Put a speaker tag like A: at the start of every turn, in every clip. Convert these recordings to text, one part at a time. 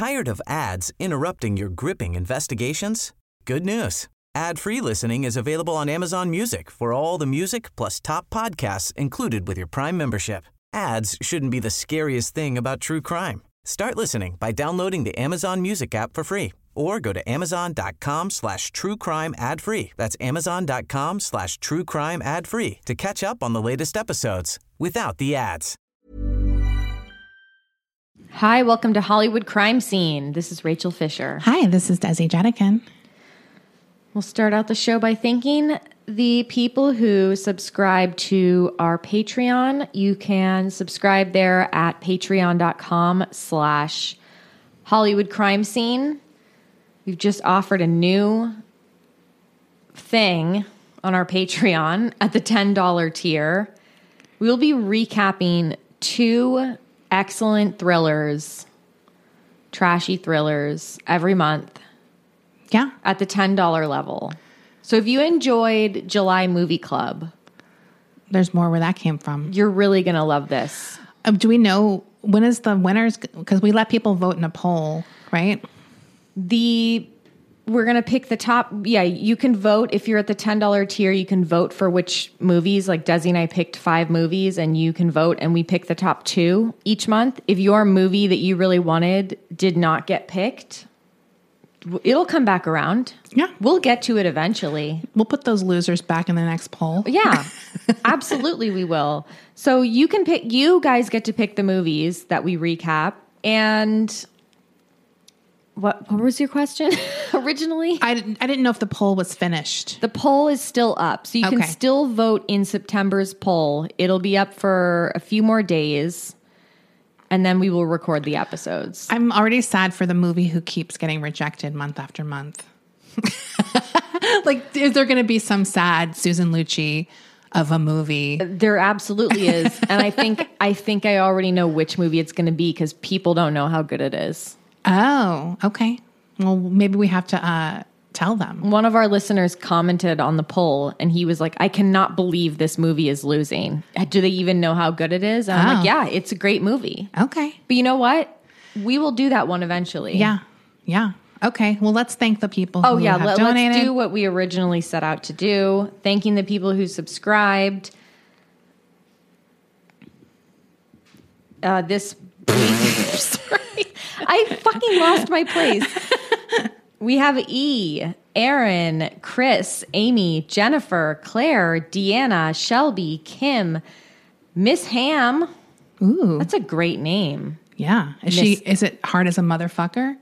A: Tired of ads interrupting your gripping investigations? Good news. Ad-free listening is available on Amazon Music for all the music plus top podcasts included with your Prime membership. Ads shouldn't be the scariest thing about true crime. Start listening by downloading the Amazon Music app for free or go to amazon.com/truecrime ad-free. That's amazon.com/truecrime ad-free to catch up on the latest episodes without the ads.
B: Hi, welcome to Hollywood Crime Scene. This is Rachel Fisher.
C: Hi, this is Desi Jetikin.
B: We'll start out the show by thanking the people who subscribe to our Patreon. You can subscribe there at patreon.com/Hollywood Crime Scene. We've just offered a new thing on our Patreon at the $10 tier. We'll be recapping 2 excellent thrillers, trashy thrillers, every month.
C: Yeah.
B: At the $10 level. So if you enjoyed July Movie Club,
C: there's more where that came from.
B: You're really going to love this.
C: Do we know when is the winners? Because we let people vote in a poll, right?
B: We're going to pick the top. Yeah, you can vote. If you're at the $10 tier, you can vote for which movies. Like Desi and I picked 5 movies and you can vote and we pick the top 2 each month. If your movie that you really wanted did not get picked, it'll come back around.
C: Yeah.
B: We'll get to it eventually.
C: We'll put those losers back in the next poll.
B: Yeah, absolutely we will. So you guys get to pick the movies that we recap. And what was your question originally?
C: I didn't know if the poll was finished.
B: The poll is still up. So you can still vote in September's poll. It'll be up for a few more days. And then we will record the episodes.
C: I'm already sad for the movie who keeps getting rejected month after month. Like, is there going to be some sad Susan Lucci of a movie?
B: There absolutely is. And I think I already know which movie it's going to be because people don't know how good it is.
C: Oh, okay. Well, maybe we have to tell them.
B: One of our listeners commented on the poll and he was like, I cannot believe this movie is losing. Do they even know how good it is? And I'm like, yeah, it's a great movie.
C: Okay.
B: But you know what? We will do that one eventually.
C: Yeah. Yeah. Okay. Well, let's thank the people who have donated.
B: Let's do what we originally set out to do. Thanking the people who subscribed. This week, sorry, I fucking lost my place. We have E, Aaron, Chris, Amy, Jennifer, Claire, Deanna, Shelby, Kim, Miss Ham.
C: Ooh.
B: That's a great name.
C: Yeah. Is it hard as a motherfucker?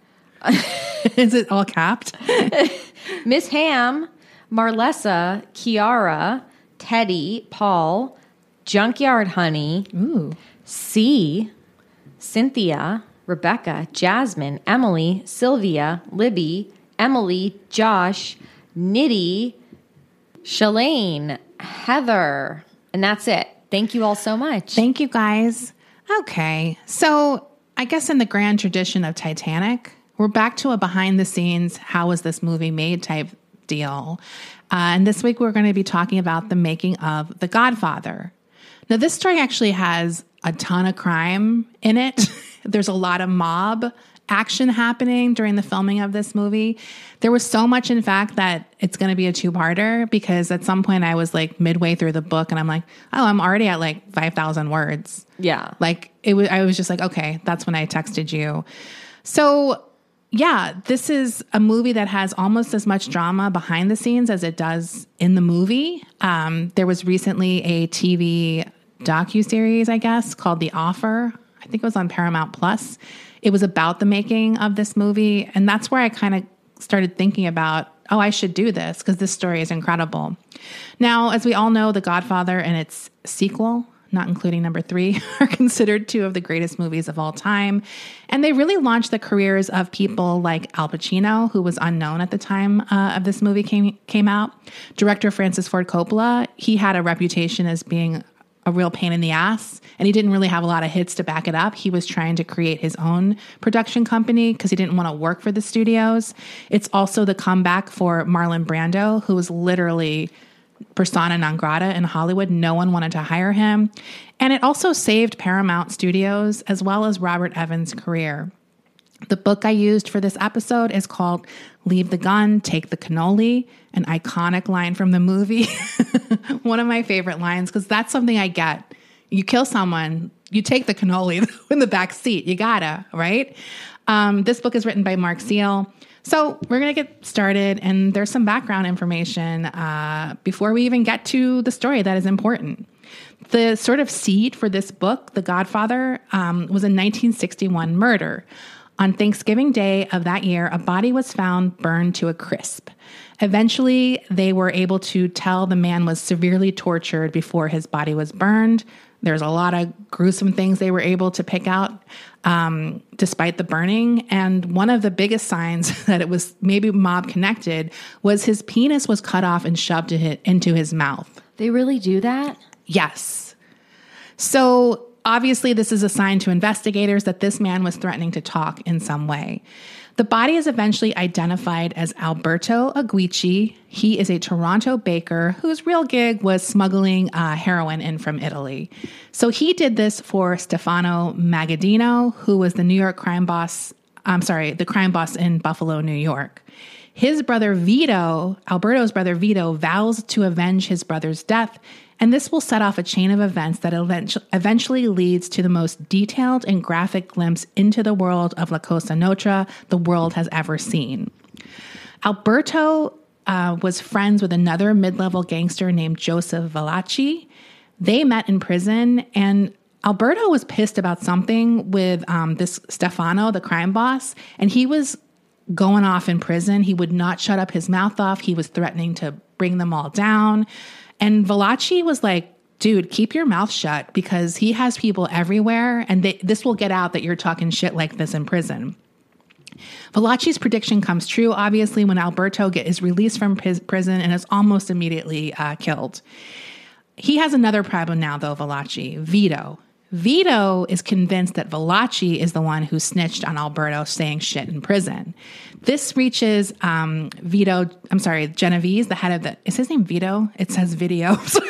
C: Is it all capped?
B: Miss Ham, Marlessa, Kiara, Teddy, Paul, Junkyard Honey,
C: Ooh.
B: C, Cynthia, Rebecca, Jasmine, Emily, Sylvia, Libby, Emily, Josh, Nitty, Shalane, Heather. And that's it. Thank you all so much.
C: Thank you, guys. Okay. So I guess in the grand tradition of Titanic, we're back to a behind the scenes, how was this movie made type deal. And this week we're going to be talking about the making of The Godfather. Now, this story actually has a ton of crime in it. There's a lot of mob action happening during the filming of this movie. There was so much, in fact, that it's going to be a 2-parter because at some point I was like midway through the book and I'm like, oh, I'm already at like 5,000 words.
B: Yeah.
C: Like I was just like, okay, that's when I texted you. So yeah, this is a movie that has almost as much drama behind the scenes as it does in the movie. There was recently a TV docuseries, I guess, called The Offer. I think it was on Paramount Plus. It was about the making of this movie. And that's where I kind of started thinking about, oh, I should do this because this story is incredible. Now, as we all know, The Godfather and its sequel, not including number 3, are considered 2 of the greatest movies of all time. And they really launched the careers of people like Al Pacino, who was unknown at the time of this movie came out. Director Francis Ford Coppola, he had a reputation as being a real pain in the ass, and he didn't really have a lot of hits to back it up. He was trying to create his own production company because he didn't want to work for the studios. It's also the comeback for Marlon Brando, who was literally persona non grata in Hollywood. No one wanted to hire him. And it also saved Paramount Studios as well as Robert Evans' career. The book I used for this episode is called Leave the Gun, Take the Cannoli, an iconic line from the movie. One of my favorite lines, because that's something I get. You kill someone, you take the cannoli in the back seat. You gotta, right? This book is written by Mark Seal. So we're going to get started, and there's some background information before we even get to the story that is important. The sort of seed for this book, The Godfather, was a 1961 murder. On Thanksgiving Day of that year, a body was found burned to a crisp. Eventually, they were able to tell the man was severely tortured before his body was burned. There's a lot of gruesome things they were able to pick out despite the burning. And one of the biggest signs that it was maybe mob connected was his penis was cut off and shoved into his mouth.
B: They really do that?
C: Yes. So obviously, this is a sign to investigators that this man was threatening to talk in some way. The body is eventually identified as Alberto Aguici. He is a Toronto baker whose real gig was smuggling heroin in from Italy. So he did this for Stefano Magaddino, who was the crime boss in Buffalo, New York. His brother Vito, Alberto's brother Vito, vows to avenge his brother's death, and this will set off a chain of events that eventually leads to the most detailed and graphic glimpse into the world of La Cosa Nostra the world has ever seen. Alberto was friends with another mid-level gangster named Joseph Valachi. They met in prison, and Alberto was pissed about something with this Stefano, the crime boss, and he was going off in prison. He would not shut up his mouth off. He was threatening to bring them all down. And Valachi was like, dude, keep your mouth shut because he has people everywhere and this will get out that you're talking shit like this in prison. Valachi's prediction comes true, obviously, when Alberto is released from prison and is almost immediately killed. He has another problem now, though, Valachi, Vito. Vito is convinced that Valachi is the one who snitched on Alberto saying shit in prison. This reaches Genovese, the head of is his name Vito? It says video. Sorry.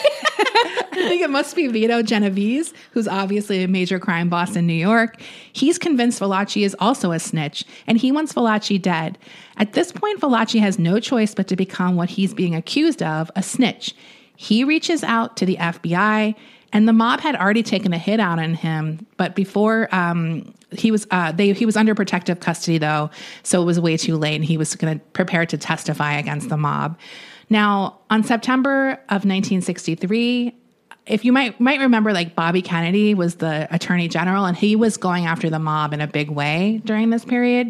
C: I think it must be Vito Genovese, who's obviously a major crime boss in New York. He's convinced Valachi is also a snitch, and he wants Valachi dead. At this point, Valachi has no choice but to become what he's being accused of, a snitch. He reaches out to the FBI, and the mob had already taken a hit out on him, but before he was under protective custody though, so it was way too late, and he was going to prepare to testify against the mob. Now, on September of 1963, if you might remember, like Bobby Kennedy was the attorney general, and he was going after the mob in a big way during this period.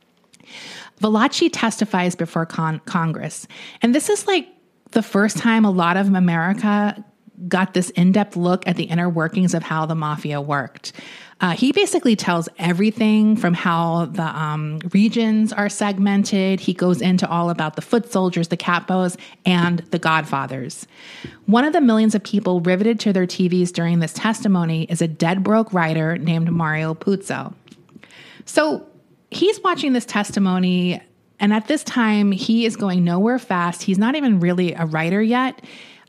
C: Valachi testifies before Congress, and this is like the first time a lot of America got this in-depth look at the inner workings of how the mafia worked. He basically tells everything from how the regions are segmented. He goes into all about the foot soldiers, the capos, and the godfathers. One of the millions of people riveted to their TVs during this testimony is a dead broke writer named Mario Puzo. So he's watching this testimony, and at this time, he is going nowhere fast. He's not even really a writer yet.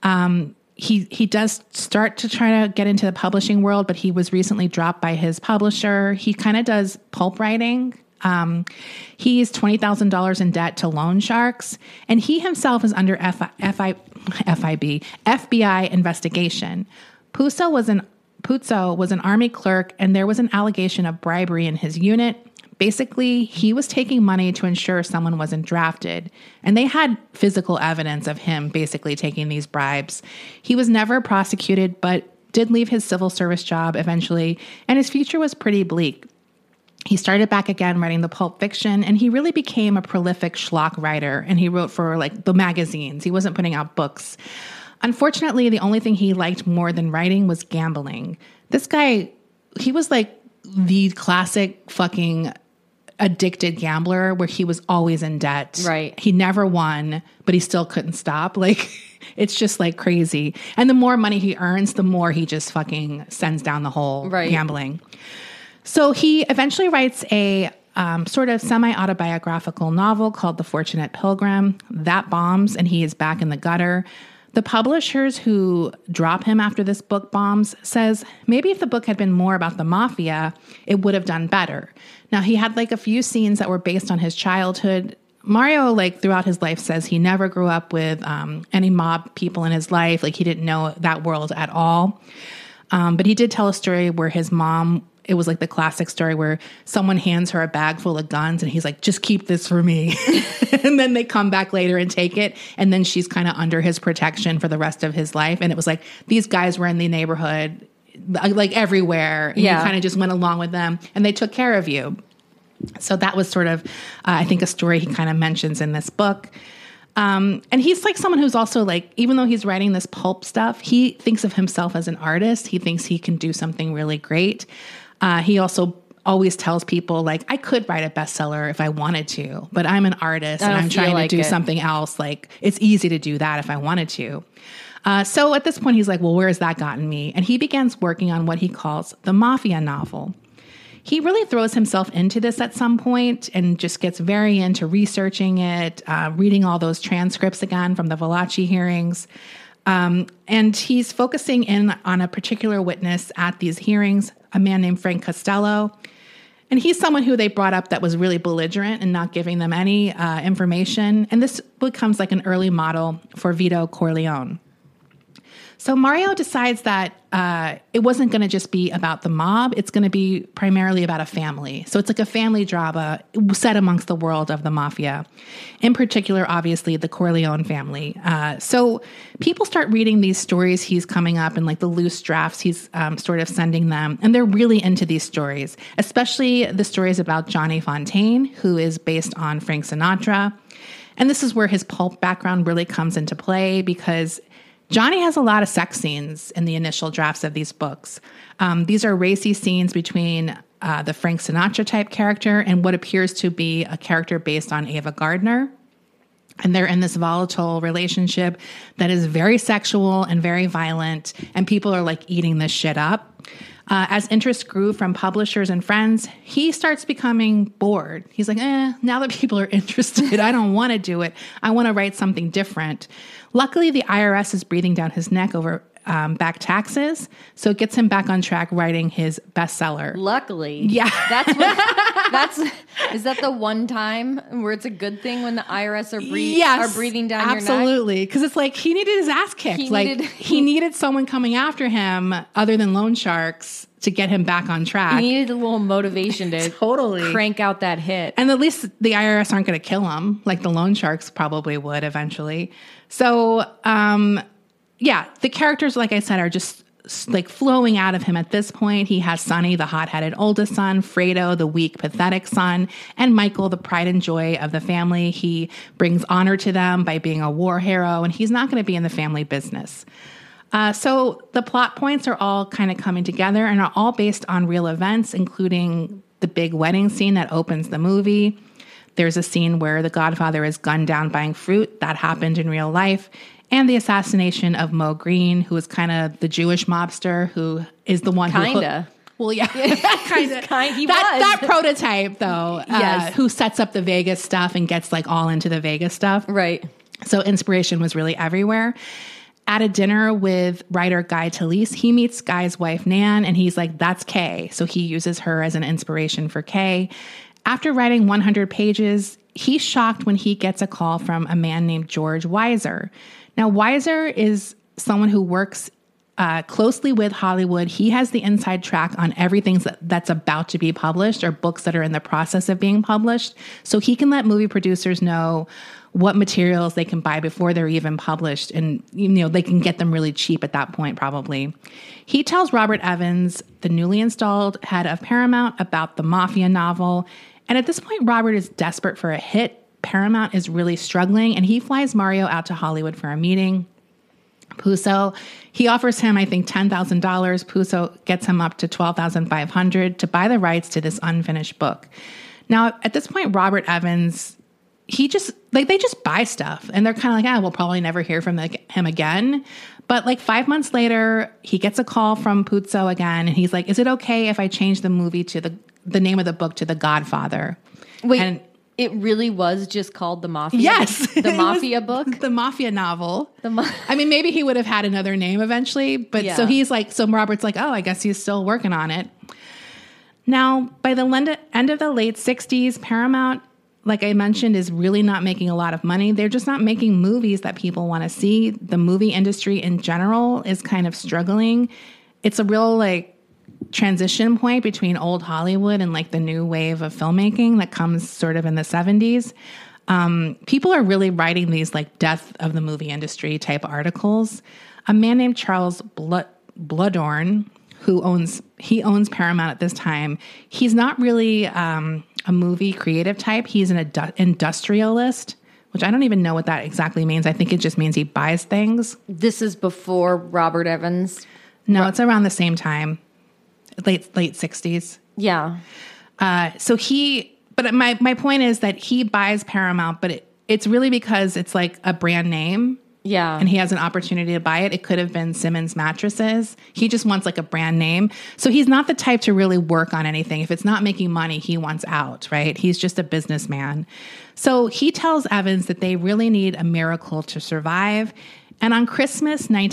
C: He does start to try to get into the publishing world, but he was recently dropped by his publisher. He kind of does pulp writing. He's $20,000 in debt to loan sharks, and he himself is under FBI investigation. Puzo was an Army clerk, and there was an allegation of bribery in his unit. Basically, he was taking money to ensure someone wasn't drafted, and they had physical evidence of him basically taking these bribes. He was never prosecuted, but did leave his civil service job eventually, and his future was pretty bleak. He started back again writing the pulp fiction, and he really became a prolific schlock writer, and he wrote for like the magazines. He wasn't putting out books. Unfortunately, the only thing he liked more than writing was gambling. This guy, he was like the classic fucking addicted gambler where he was always in debt.
B: Right.
C: He never won, but he still couldn't stop. Like, it's just like crazy. And the more money he earns, the more he just fucking sends down the hole gambling. So he eventually writes a sort of semi-autobiographical novel called The Fortunate Pilgrim. That bombs, and he is back in the gutter. The publishers who drop him after this book bombs says maybe if the book had been more about the mafia, it would have done better. Now, he had like a few scenes that were based on his childhood. Mario, like throughout his life, says he never grew up with any mob people in his life. Like he didn't know that world at all. But he did tell a story where his mom, it was like the classic story where someone hands her a bag full of guns and he's like, just keep this for me. And then they come back later and take it. And then she's kind of under his protection for the rest of his life. And it was like, these guys were in the neighborhood, like everywhere. And you kind of just went along with them and they took care of you. So that was sort of, I think, a story he kind of mentions in this book. And he's like someone who's also like, even though he's writing this pulp stuff, he thinks of himself as an artist. He thinks he can do something really great. He also always tells people like, I could write a bestseller if I wanted to, but I'm an artist and I'm trying to do something else. Like it's easy to do that if I wanted to. So at this point, he's like, well, where has that gotten me? And he begins working on what he calls the mafia novel. He really throws himself into this at some point and just gets very into researching it, reading all those transcripts again from the Valachi hearings. And he's focusing in on a particular witness at these hearings, a man named Frank Costello. And he's someone who they brought up that was really belligerent and not giving them any information. And this becomes like an early model for Vito Corleone. So Mario decides that it wasn't going to just be about the mob. It's going to be primarily about a family. So it's like a family drama set amongst the world of the mafia. In particular, obviously, the Corleone family. So people start reading these stories he's coming up and like the loose drafts he's sort of sending them. And they're really into these stories, especially the stories about Johnny Fontaine, who is based on Frank Sinatra. And this is where his pulp background really comes into play because Johnny has a lot of sex scenes in the initial drafts of these books. These are racy scenes between the Frank Sinatra type character and what appears to be a character based on Ava Gardner. And they're in this volatile relationship that is very sexual and very violent, and people are like eating this shit up. As interest grew from publishers and friends, he starts becoming bored. He's like, now that people are interested, I don't want to do it. I want to write something different. Luckily, the IRS is breathing down his neck over back taxes, so it gets him back on track writing his bestseller.
B: Luckily.
C: Yeah.
B: Is that the one time where it's a good thing when the IRS are breathing down your neck?
C: Absolutely. Because it's like he needed his ass kicked. He needed someone coming after him other than loan sharks to get him back on track.
B: He needed a little motivation to
C: totally
B: crank out that hit.
C: And at least the IRS aren't going to kill him like the loan sharks probably would eventually. So, the characters, like I said, are just like flowing out of him at this point. He has Sonny, the hot-headed oldest son, Fredo, the weak, pathetic son, and Michael, the pride and joy of the family. He brings honor to them by being a war hero, and he's not going to be in the family business. So the plot points are all kind of coming together and are all based on real events, including the big wedding scene that opens the movie. There's a scene where the Godfather is gunned down buying fruit. That happened in real life. And the assassination of Mo Green, who is kind of the Jewish mobster who is the one
B: Kinda.
C: Well, yeah, kind of. That prototype, though, who sets up the Vegas stuff and gets like all into the Vegas stuff.
B: Right.
C: So inspiration was really everywhere. At a dinner with writer Guy Talese, he meets Guy's wife, Nan, and he's like, that's Kay. So he uses her as an inspiration for Kay. After writing 100 pages, he's shocked when he gets a call from a man named George Weiser. Now, Weiser is someone who works closely with Hollywood. He has the inside track on everything that's about to be published or books that are in the process of being published. So he can let movie producers know what materials they can buy before they're even published. And, they can get them really cheap at that point, probably. He tells Robert Evans, the newly installed head of Paramount, about the Mafia novel. And at this point, Robert is desperate for a hit. Paramount is really struggling, and he flies Mario out to Hollywood for a meeting. Puzo, he offers him, I think, $10,000. Puzo gets him up to $12,500 to buy the rights to this unfinished book. Now, at this point, Robert Evans, they just buy stuff, and they're kind of like, we'll probably never hear from him again. But 5 months later, he gets a call from Puzo again, and he's like, is it okay if I change the movie to the name of the book to The Godfather?
B: Wait. It really was just called The Mafia?
C: Yes.
B: The Mafia book?
C: The Mafia novel. I mean, maybe he would have had another name eventually, but so he's like, so Robert's like, oh, I guess he's still working on it. Now, by the end of the late 60s, Paramount, like I mentioned, is really not making a lot of money. They're just not making movies that people want to see. The movie industry in general is kind of struggling. It's a real like transition point between old Hollywood and like the new wave of filmmaking that comes sort of in the 70s. People are really writing these like death of the movie industry type articles. A man named Charles Bluhdorn, who owns Paramount at this time, he's not really a movie creative type. He's an industrialist, which I don't even know what that exactly means. I think it just means he buys things.
B: This is before Robert Evans?
C: No, it's around the same time, late 60s.
B: Yeah.
C: But my point is that he buys Paramount, but it's really because it's like a brand name.
B: Yeah.
C: And he has an opportunity to buy it. It could have been Simmons Mattresses. He just wants like a brand name. So he's not the type to really work on anything. If it's not making money, he wants out, right? He's just a businessman. So he tells Evans that they really need a miracle to survive. And on Christmas Day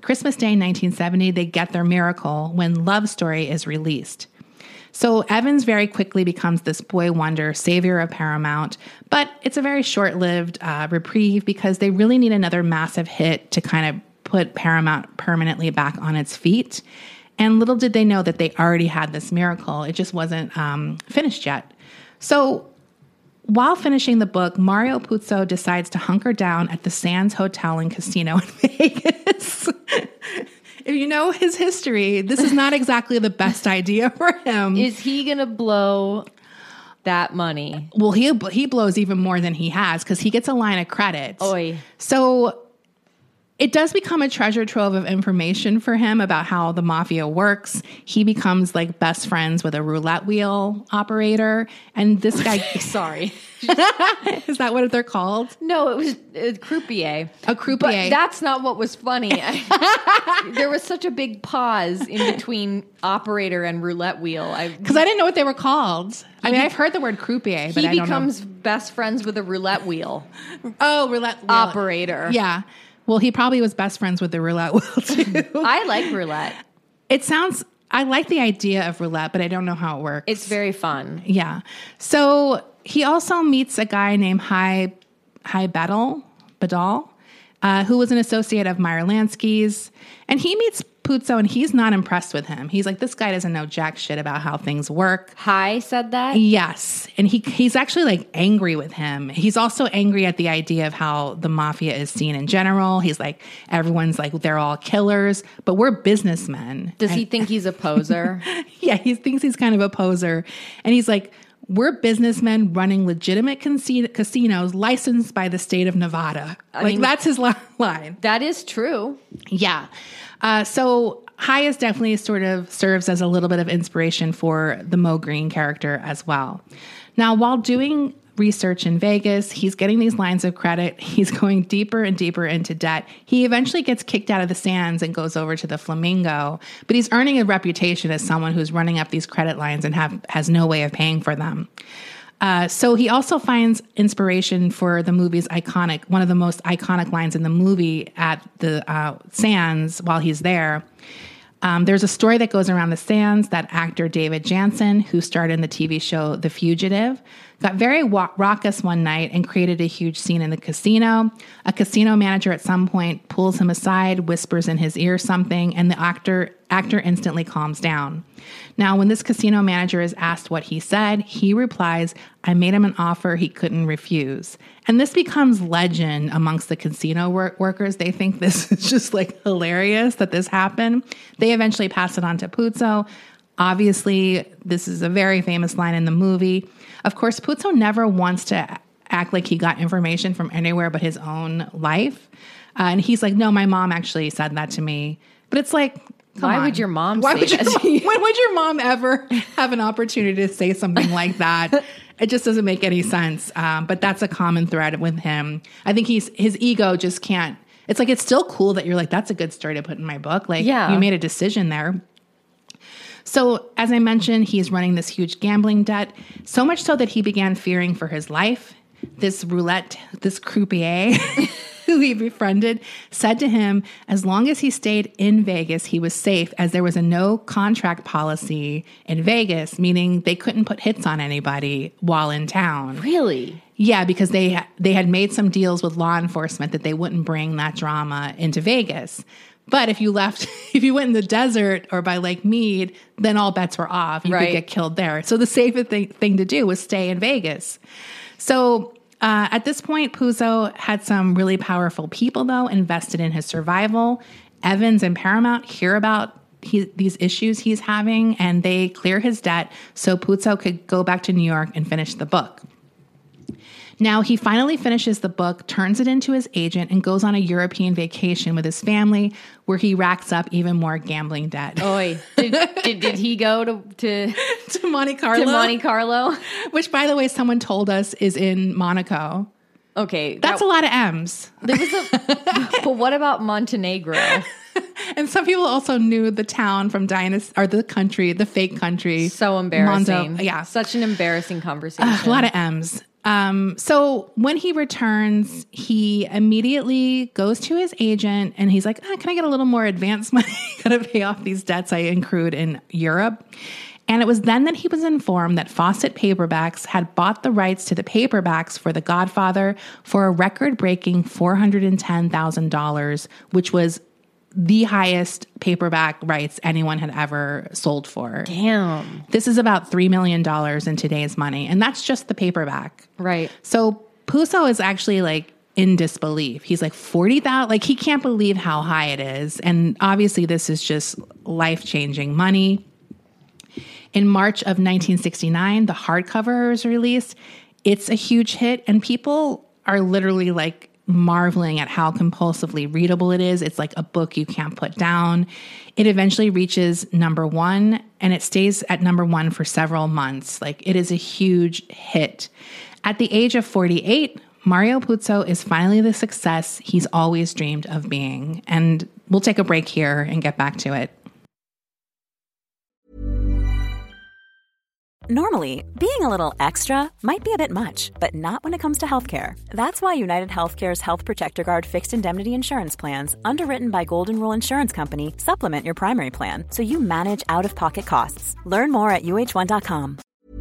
C: 1970, they get their miracle when Love Story is released. So Evans very quickly becomes this boy wonder, savior of Paramount, but it's a very short-lived reprieve because they really need another massive hit to kind of put Paramount permanently back on its feet. And little did they know that they already had this miracle. It just wasn't finished yet. So while finishing the book, Mario Puzo decides to hunker down at the Sands Hotel and Casino in Vegas. If you know his history, this is not exactly the best idea for him.
B: Is he going to blow that money?
C: Well, he blows even more than he has because he gets a line of credit.
B: Oy.
C: So it does become a treasure trove of information for him about how the mafia works. He becomes like best friends with a roulette wheel operator. And this guy...
B: Sorry.
C: Is that what they're called?
B: No, it was a croupier.
C: A croupier.
B: But that's not what was funny. There was such a big pause in between operator and roulette wheel.
C: Because I didn't know what they were called. I mean, I've heard the word croupier, but I don't know.
B: He becomes best friends with a roulette wheel.
C: Oh, roulette wheel.
B: Operator.
C: Yeah. Well, he probably was best friends with the roulette wheel, too.
B: I like roulette.
C: I like the idea of roulette, but I don't know how it works.
B: It's very fun.
C: Yeah. So he also meets a guy named Hy Badal, who was an associate of Meyer Lansky's. And he meets Puzo, and he's not impressed with him. He's like, this guy doesn't know jack shit about how things work.
B: Hy said that?
C: Yes. And he's actually like angry with him. He's also angry at the idea of how the mafia is seen in general. He's like, everyone's like, they're all killers, but we're businessmen.
B: Does he think he's a poser?
C: Yeah, he thinks he's kind of a poser. And he's like, we're businessmen running legitimate casinos licensed by the state of Nevada. I mean, that's his line.
B: That is true.
C: Yeah. So Hy is definitely sort of serves as a little bit of inspiration for the Moe Greene character as well. Now, while doing research in Vegas, he's getting these lines of credit. He's going deeper and deeper into debt. He eventually gets kicked out of the Sands and goes over to the Flamingo, but he's earning a reputation as someone who's running up these credit lines and has no way of paying for them. So he also finds inspiration for the movie's one of the most iconic lines in the movie at the Sands while he's there. There's a story that goes around the Sands that actor David Janssen, who starred in the TV show The Fugitive, got very raucous one night and created a huge scene in the casino. A casino manager at some point pulls him aside, whispers in his ear something, and the actor instantly calms down. Now, when this casino manager is asked what he said, he replies, "I made him an offer he couldn't refuse." And this becomes legend amongst the casino workers. They think this is just like hilarious that this happened. They eventually pass it on to Puzo. Obviously, this is a very famous line in the movie. Of course, Puzo never wants to act like he got information from anywhere but his own life. And he's like, no, my mom actually said that to me. But it's like,
B: why would your mom say that?
C: When would your mom ever have an opportunity to say something like that? It just doesn't make any sense. But that's a common thread with him. I think his ego just can't. It's like, it's still cool that you're like, that's a good story to put in my book. Like, you made a decision there. So as I mentioned, he's running this huge gambling debt, so much so that he began fearing for his life. This croupier who he befriended said to him, as long as he stayed in Vegas, he was safe, as there was a no contract policy in Vegas, meaning they couldn't put hits on anybody while in town.
B: Really?
C: Yeah, because they had made some deals with law enforcement that they wouldn't bring that drama into Vegas. But if you went in the desert or by Lake Mead, then all bets were off. You could get killed there. So the safest thing to do was stay in Vegas. So at this point, Puzo had some really powerful people, though, invested in his survival. Evans and Paramount hear about these issues he's having, and they clear his debt so Puzo could go back to New York and finish the book. Now, he finally finishes the book, turns it into his agent, and goes on a European vacation with his family where he racks up even more gambling debt.
B: Oy. Did he go to
C: Monte Carlo?
B: To Monte Carlo?
C: Which, by the way, someone told us is in Monaco.
B: Okay.
C: That's a lot of M's.
B: But what about Montenegro?
C: And some people also knew the town from the country, the fake country.
B: So embarrassing.
C: Yeah.
B: Such an embarrassing conversation.
C: A lot of M's. So when he returns, he immediately goes to his agent and he's like, can I get a little more advance money? Gotta pay off these debts I accrued in Europe. And it was then that he was informed that Fawcett Paperbacks had bought the rights to the paperbacks for The Godfather for a record-breaking $410,000, which was the highest paperback rights anyone had ever sold for.
B: Damn.
C: This is about $3 million in today's money, and that's just the paperback.
B: Right.
C: So Puzo is actually like in disbelief. He's like 40,000, like he can't believe how high it is. And obviously this is just life-changing money. In March of 1969, the hardcover was released. It's a huge hit, and people are literally like marveling at how compulsively readable it is. It's like a book you can't put down. It eventually reaches #1, and it stays at #1 for several months. Like, it is a huge hit. At the age of 48, Mario Puzo is finally the success he's always dreamed of being. And we'll take a break here and get back to it.
D: Normally, being a little extra might be a bit much, but not when it comes to healthcare. That's why United Healthcare's Health Protector Guard fixed indemnity insurance plans, underwritten by Golden Rule Insurance Company, supplement your primary plan so you manage out-of-pocket costs. Learn more at uh1.com.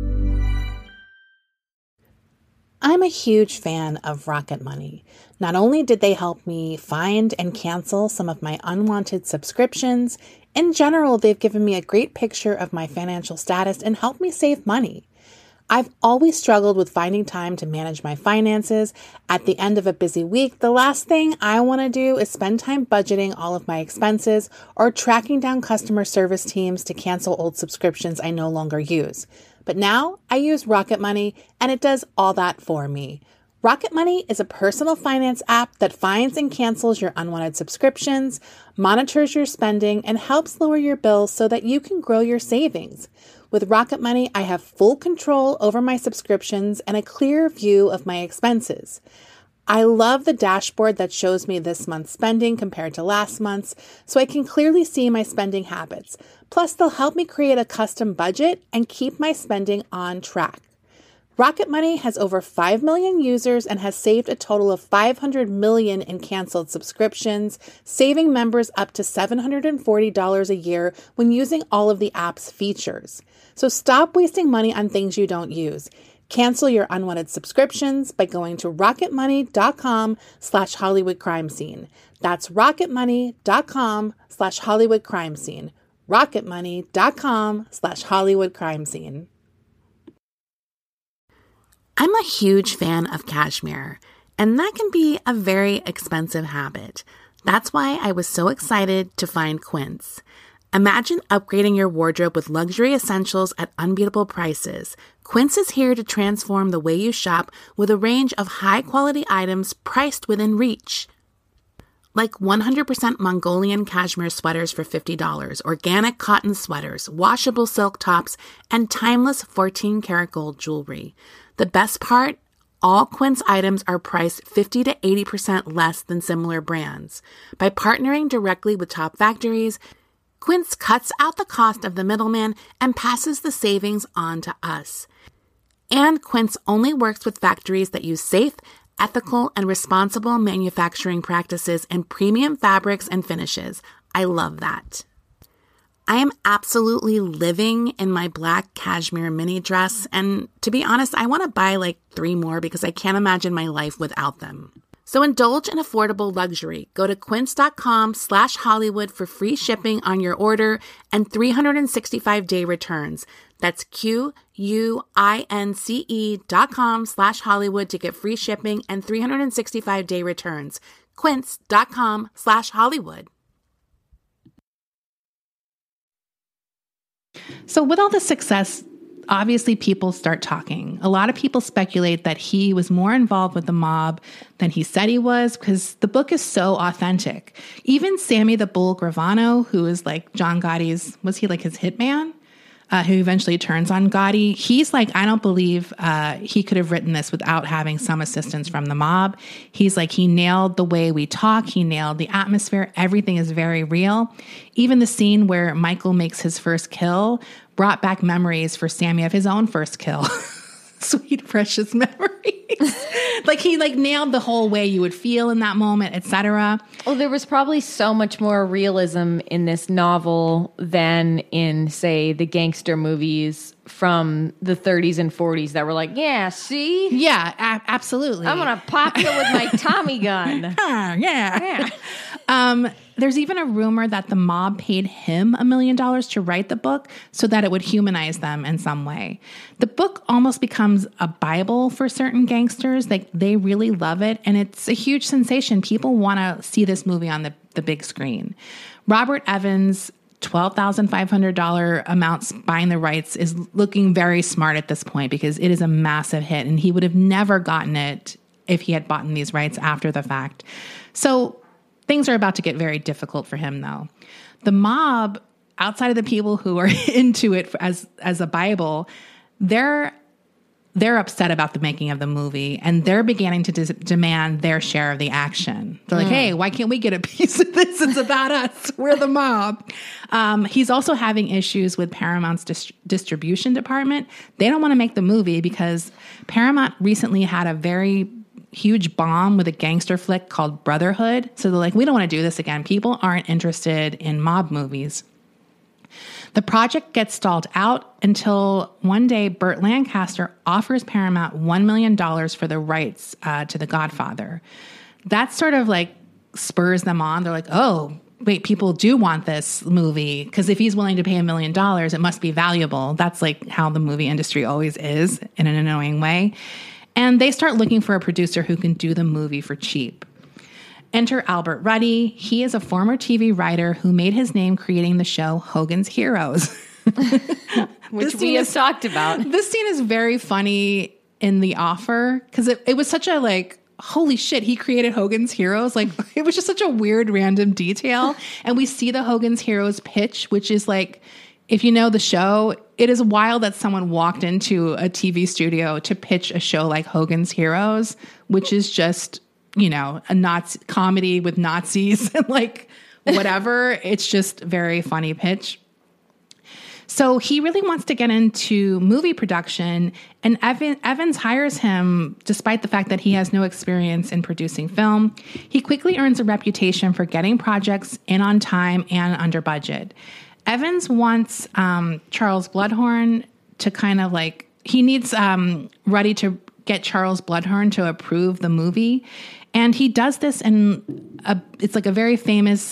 E: I'm a huge fan of Rocket Money. Not only did they help me find and cancel some of my unwanted subscriptions, in general, they've given me a great picture of my financial status and helped me save money. I've always struggled with finding time to manage my finances. At the end of a busy week, the last thing I want to do is spend time budgeting all of my expenses or tracking down customer service teams to cancel old subscriptions I no longer use. But now I use Rocket Money, and it does all that for me. Rocket Money is a personal finance app that finds and cancels your unwanted subscriptions, monitors your spending, and helps lower your bills so that you can grow your savings. With Rocket Money, I have full control over my subscriptions and a clear view of my expenses. I love the dashboard that shows me this month's spending compared to last month's, so I can clearly see my spending habits. Plus, they'll help me create a custom budget and keep my spending on track. Rocket Money has over 5 million users and has saved a total of $500 million in canceled subscriptions, saving members up to $740 a year when using all of the app's features. So stop wasting money on things you don't use. Cancel your unwanted subscriptions by going to rocketmoney.com/Hollywood Crime Scene. That's rocketmoney.com/Hollywood Crime Scene. rocketmoney.com/Hollywood Crime Scene. I'm a huge fan of cashmere, and that can be a very expensive habit. That's why I was so excited to find Quince. Imagine upgrading your wardrobe with luxury essentials at unbeatable prices. Quince is here to transform the way you shop with a range of high-quality items priced within reach. Like 100% Mongolian cashmere sweaters for $50, organic cotton sweaters, washable silk tops, and timeless 14-karat gold jewelry. The best part? All Quince items are priced 50 to 80% less than similar brands. By partnering directly with top factories, Quince cuts out the cost of the middleman and passes the savings on to us. And Quince only works with factories that use safe, ethical, and responsible manufacturing practices and premium fabrics and finishes. I love that. I am absolutely living in my black cashmere mini dress, and to be honest, I want to buy like 3 more because I can't imagine my life without them. So indulge in affordable luxury. Go to quince.com/Hollywood for free shipping on your order and 365-day returns. That's QUINCE.com/Hollywood to get free shipping and 365-day returns. Quince.com/Hollywood.
C: So with all the success, obviously people start talking. A lot of people speculate that he was more involved with the mob than he said he was because the book is so authentic. Even Sammy the Bull Gravano, who is like John Gotti's, was he like his hitman? Who eventually turns on Gotti. He's like, I don't believe he could have written this without having some assistance from the mob. He's like, he nailed the way we talk. He nailed the atmosphere. Everything is very real. Even the scene where Michael makes his first kill brought back memories for Sammy of his own first kill. Sweet, precious memories. Like he like nailed the whole way you would feel in that moment, etc.
B: Well, there was probably so much more realism in this novel than in, say, the gangster movies from the 30s and 40s that were like, yeah, see?
C: Yeah, absolutely.
B: I'm going to pop you with my Tommy gun.
C: Yeah. There's even a rumor that the mob paid him $1 million to write the book so that it would humanize them in some way. The book almost becomes a Bible for certain gangsters. Like they really love it, and it's a huge sensation. People want to see this movie on the big screen. Robert Evans' $12,500 amounts buying the rights is looking very smart at this point because it is a massive hit, and he would have never gotten it if he had bought these rights after the fact. So things are about to get very difficult for him, though. The mob, outside of the people who are into it as a Bible, they're upset about the making of the movie, and they're beginning to demand their share of the action. They're like, hey, why can't we get a piece of this? It's about us. We're the mob. He's also having issues with Paramount's distribution department. They don't want to make the movie because Paramount recently had a very huge bomb with a gangster flick called Brotherhood. So they're like, we don't want to do this again. People aren't interested in mob movies. The project gets stalled out until one day Burt Lancaster offers Paramount $1 million for the rights to The Godfather. That sort of like spurs them on. They're like, oh, wait, people do want this movie because if he's willing to pay $1 million, it must be valuable. That's like how the movie industry always is in an annoying way. And they start looking for a producer who can do the movie for cheap. Enter Albert Ruddy. He is a former TV writer who made his name creating the show Hogan's Heroes.
B: Which we have talked about.
C: This scene is very funny in the offer because it was such a like, holy shit, he created Hogan's Heroes. Like it was just such a weird random detail. And we see the Hogan's Heroes pitch, which is like, if you know the show, it is wild that someone walked into a TV studio to pitch a show like Hogan's Heroes, which is just, you know, a Nazi comedy with Nazis and like whatever. It's just very funny pitch. So he really wants to get into movie production, and Evans hires him despite the fact that he has no experience in producing film. He quickly earns a reputation for getting projects in on time and under budget. Evans wants Charles Bluhdorn to kind of like, he needs Ruddy to get Charles Bluhdorn to approve the movie. And he does this in it's like a very famous,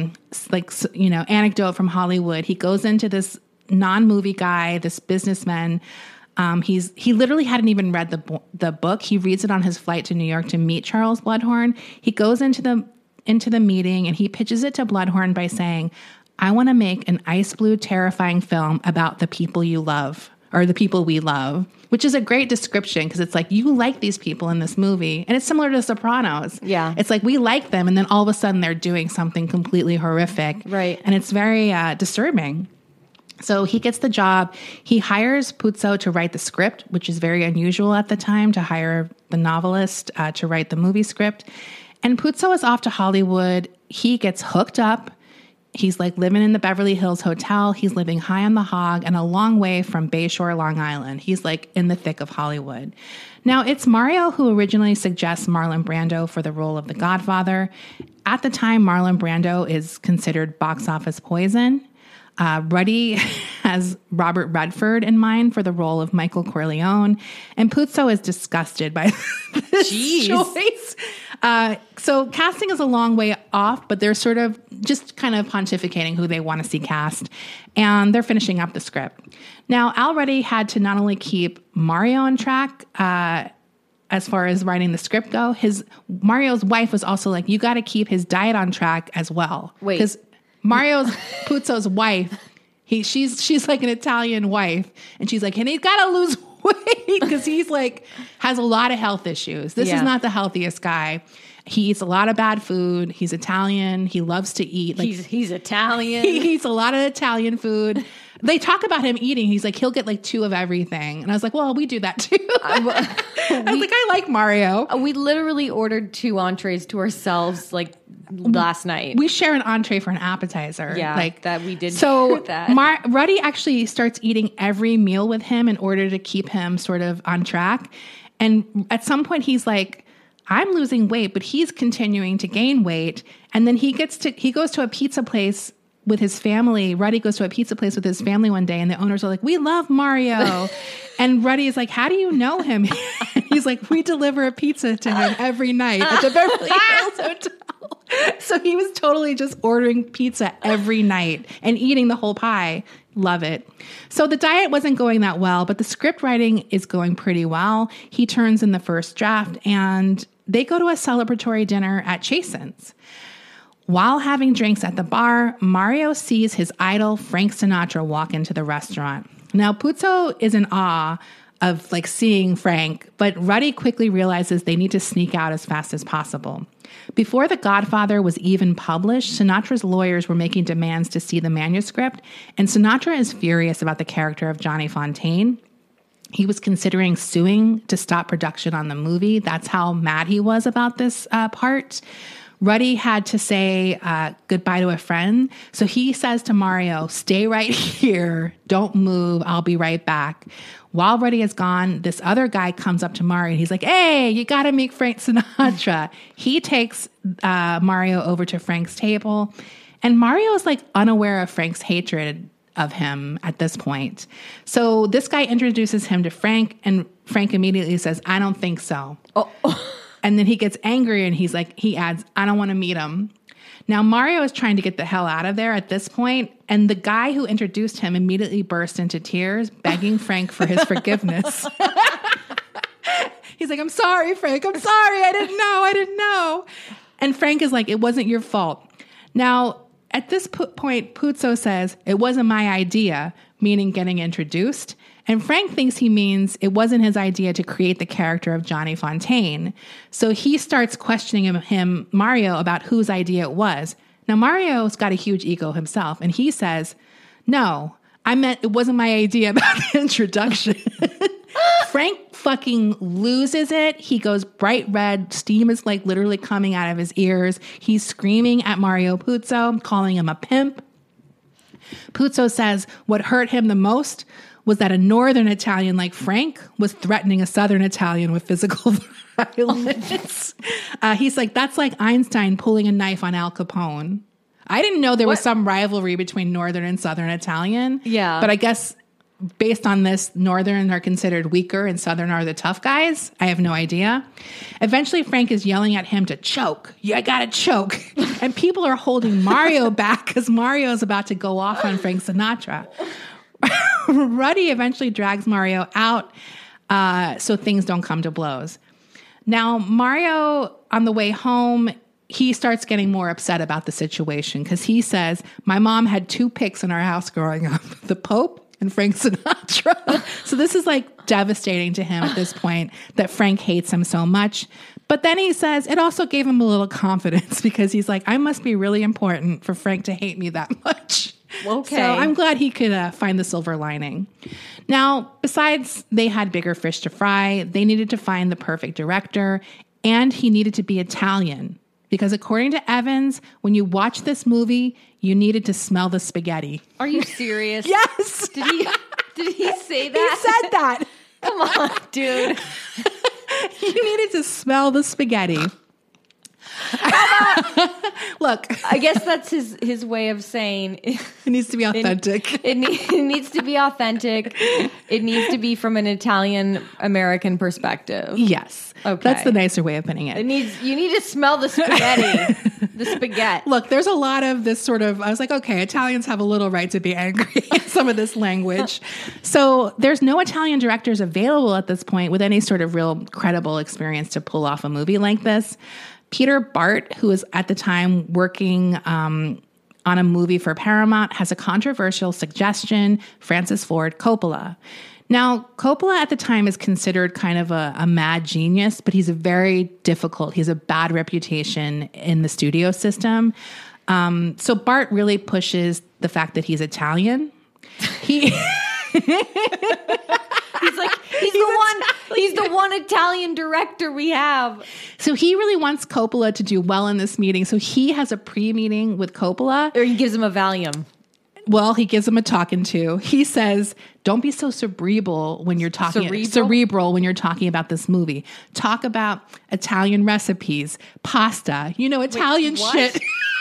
C: anecdote from Hollywood. He goes into this non-movie guy, this businessman. He literally hadn't even read the book. He reads it on his flight to New York to meet Charles Bluhdorn. He goes into the meeting and he pitches it to Bluhdorn by saying, I want to make an ice blue, terrifying film about the people you love, or the people we love, which is a great description because it's like, you like these people in this movie. And it's similar to Sopranos.
B: Yeah.
C: It's like, we like them, and then all of a sudden they're doing something completely horrific.
B: Right.
C: And it's very disturbing. So he gets the job. He hires Puzo to write the script, which is very unusual at the time, to hire the novelist to write the movie script. And Puzo is off to Hollywood. He gets hooked up. He's like living in the Beverly Hills Hotel. He's living high on the hog and a long way from Bayshore, Long Island. He's like in the thick of Hollywood. Now, it's Mario who originally suggests Marlon Brando for the role of the Godfather. At the time, Marlon Brando is considered box office poison. Ruddy has Robert Redford in mind for the role of Michael Corleone, and Puzo is disgusted by this choice. So casting is a long way off, but they're sort of just kind of pontificating who they want to see cast, and they're finishing up the script. Now, Al Ruddy had to not only keep Mario on track, as far as writing the script go, Mario's wife was also like, you got to keep his diet on track as well.
B: Wait.
C: Because Puzo's wife, she's like an Italian wife, and she's like, and he's got to lose weight because he's like, has a lot of health issues. This is not the healthiest guy. He eats a lot of bad food. He's Italian. He loves to eat. Like,
B: he's Italian.
C: He eats a lot of Italian food. They talk about him eating. He's like, he'll get like 2 of everything. And I was like, well, we do that too. I was like, I like Mario.
B: We literally ordered 2 entrees to ourselves like last night.
C: We share an entree for an appetizer.
B: Yeah,
C: like
B: that we did.
C: So
B: that.
C: Ruddy actually starts eating every meal with him in order to keep him sort of on track. And at some point he's like, I'm losing weight, but he's continuing to gain weight. And then he goes to a pizza place with his family. Ruddy goes to a pizza place with his family one day, and the owners are like, we love Mario. And Ruddy is like, how do you know him? He's like, we deliver a pizza to him every night at the Beverly Hills Hotel. So he was totally just ordering pizza every night and eating the whole pie. Love it. So the diet wasn't going that well, but the script writing is going pretty well. He turns in the first draft, and they go to a celebratory dinner at Chasen's. While having drinks at the bar, Mario sees his idol Frank Sinatra walk into the restaurant. Now, Puzo is in awe of like seeing Frank, but Ruddy quickly realizes they need to sneak out as fast as possible. Before The Godfather was even published, Sinatra's lawyers were making demands to see the manuscript, and Sinatra is furious about the character of Johnny Fontane. He was considering suing to stop production on the movie. That's how mad he was about this part. Ruddy had to say goodbye to a friend. So he says to Mario, stay right here. Don't move. I'll be right back. While Ruddy is gone, this other guy comes up to Mario. He's like, hey, you got to meet Frank Sinatra. He takes Mario over to Frank's table. And Mario is like unaware of Frank's hatred of him at this point. So this guy introduces him to Frank, and Frank immediately says, I don't think so. Oh. And then he gets angry and he adds, I don't want to meet him. Now, Mario is trying to get the hell out of there at this point, and the guy who introduced him immediately burst into tears, begging Frank for his forgiveness. He's like, I'm sorry, Frank. I'm sorry. I didn't know. And Frank is like, it wasn't your fault. Now, at this point, Puzo says, it wasn't my idea, meaning getting introduced. And Frank thinks he means it wasn't his idea to create the character of Johnny Fontane. So he starts questioning him, Mario, about whose idea it was. Now, Mario's got a huge ego himself, and he says, no, I meant it wasn't my idea about the introduction. Frank fucking loses it. He goes bright red. Steam is like literally coming out of his ears. He's screaming at Mario Puzo, calling him a pimp. Puzo says what hurt him the most was that a Northern Italian like Frank was threatening a Southern Italian with physical violence. He's like, that's like Einstein pulling a knife on Al Capone. I didn't know there was some rivalry between Northern and Southern Italian.
B: Yeah.
C: But I guess based on this, Northern are considered weaker and Southern are the tough guys. I have no idea. Eventually, Frank is yelling at him to choke. You gotta choke. And people are holding Mario back because Mario's about to go off on Frank Sinatra. Ruddy eventually drags Mario out so things don't come to blows. Now, Mario, on the way home, he starts getting more upset about the situation because he says, my mom had 2 picks in our house growing up, the Pope and Frank Sinatra. So this is like devastating to him at this point that Frank hates him so much. But then he says it also gave him a little confidence because he's like, I must be really important for Frank to hate me that much.
B: Okay.
C: So I'm glad he could find the silver lining. Now, besides they had bigger fish to fry, they needed to find the perfect director, and he needed to be Italian. because according to Evans, when you watch this movie, you needed to smell the spaghetti.
B: Are you serious?
C: Yes.
B: Did he say that?
C: He said that.
B: Come on, dude.
C: You needed to smell the spaghetti. Look,
B: I guess that's his way of saying
C: it needs to be authentic.
B: It needs to be authentic. It needs to be from an Italian American perspective.
C: Yes.
B: Okay.
C: That's the nicer way of putting it.
B: You need to smell the spaghetti. The spaghetti.
C: Look, there's a lot of this sort of, I was like, okay, Italians have a little right to be angry at some of this language. So there's no Italian directors available at this point with any sort of real credible experience to pull off a movie like this. Peter Bart, who was at the time working on a movie for Paramount, has a controversial suggestion: Francis Ford Coppola. Now, Coppola at the time is considered kind of a mad genius, but he's he has a bad reputation in the studio system. So Bart really pushes the fact that he's Italian.
B: He's the one Italian director we have.
C: So he really wants Coppola to do well in this meeting. So he has a pre-meeting with Coppola.
B: Or he gives him a Valium.
C: Well, he gives him a talking to. He says, don't be so cerebral when you're talking cerebral when you're talking about this movie. Talk about Italian recipes, pasta, Italian shit.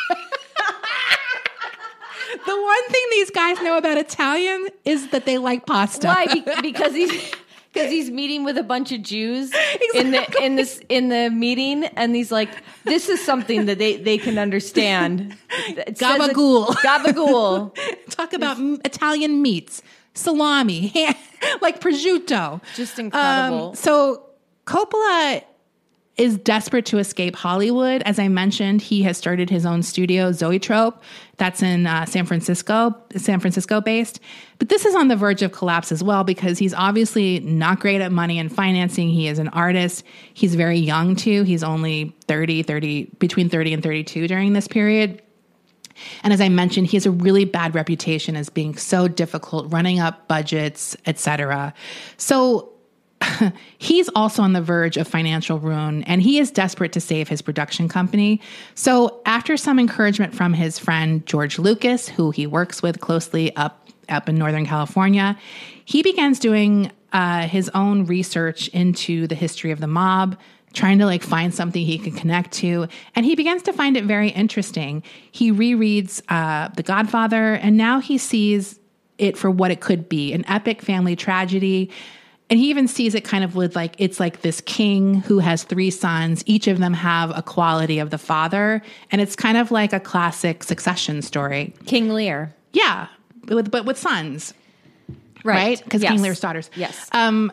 C: The one thing these guys know about Italian is that they like pasta.
B: Why? Because he's meeting with a bunch of Jews exactly. in the meeting, and he's like, this is something that they can understand.
C: Gabagool.
B: Gabagool.
C: Talk about Italian meats, salami, like prosciutto.
B: Just incredible.
C: So Coppola is desperate to escape Hollywood. As I mentioned, he has started his own studio, Zoetrope, that's in San Francisco based. But this is on the verge of collapse as well, because he's obviously not great at money and financing. He is an artist. He's very young too. He's only between 30 and 32 during this period. And as I mentioned, he has a really bad reputation as being so difficult, running up budgets, etc. So he's also on the verge of financial ruin, and he is desperate to save his production company. So after some encouragement from his friend George Lucas, who he works with closely up in Northern California, he begins doing his own research into the history of the mob, trying to find something he can connect to. And he begins to find it very interesting. He rereads The Godfather, and now he sees it for what it could be, an epic family tragedy. And he even sees it kind of with it's like this king who has 3 sons. Each of them have a quality of the father. And it's kind of like a classic Succession story.
B: King Lear.
C: Yeah, but with sons. Right? Because
B: yes.
C: King Lear's daughters.
B: Yes.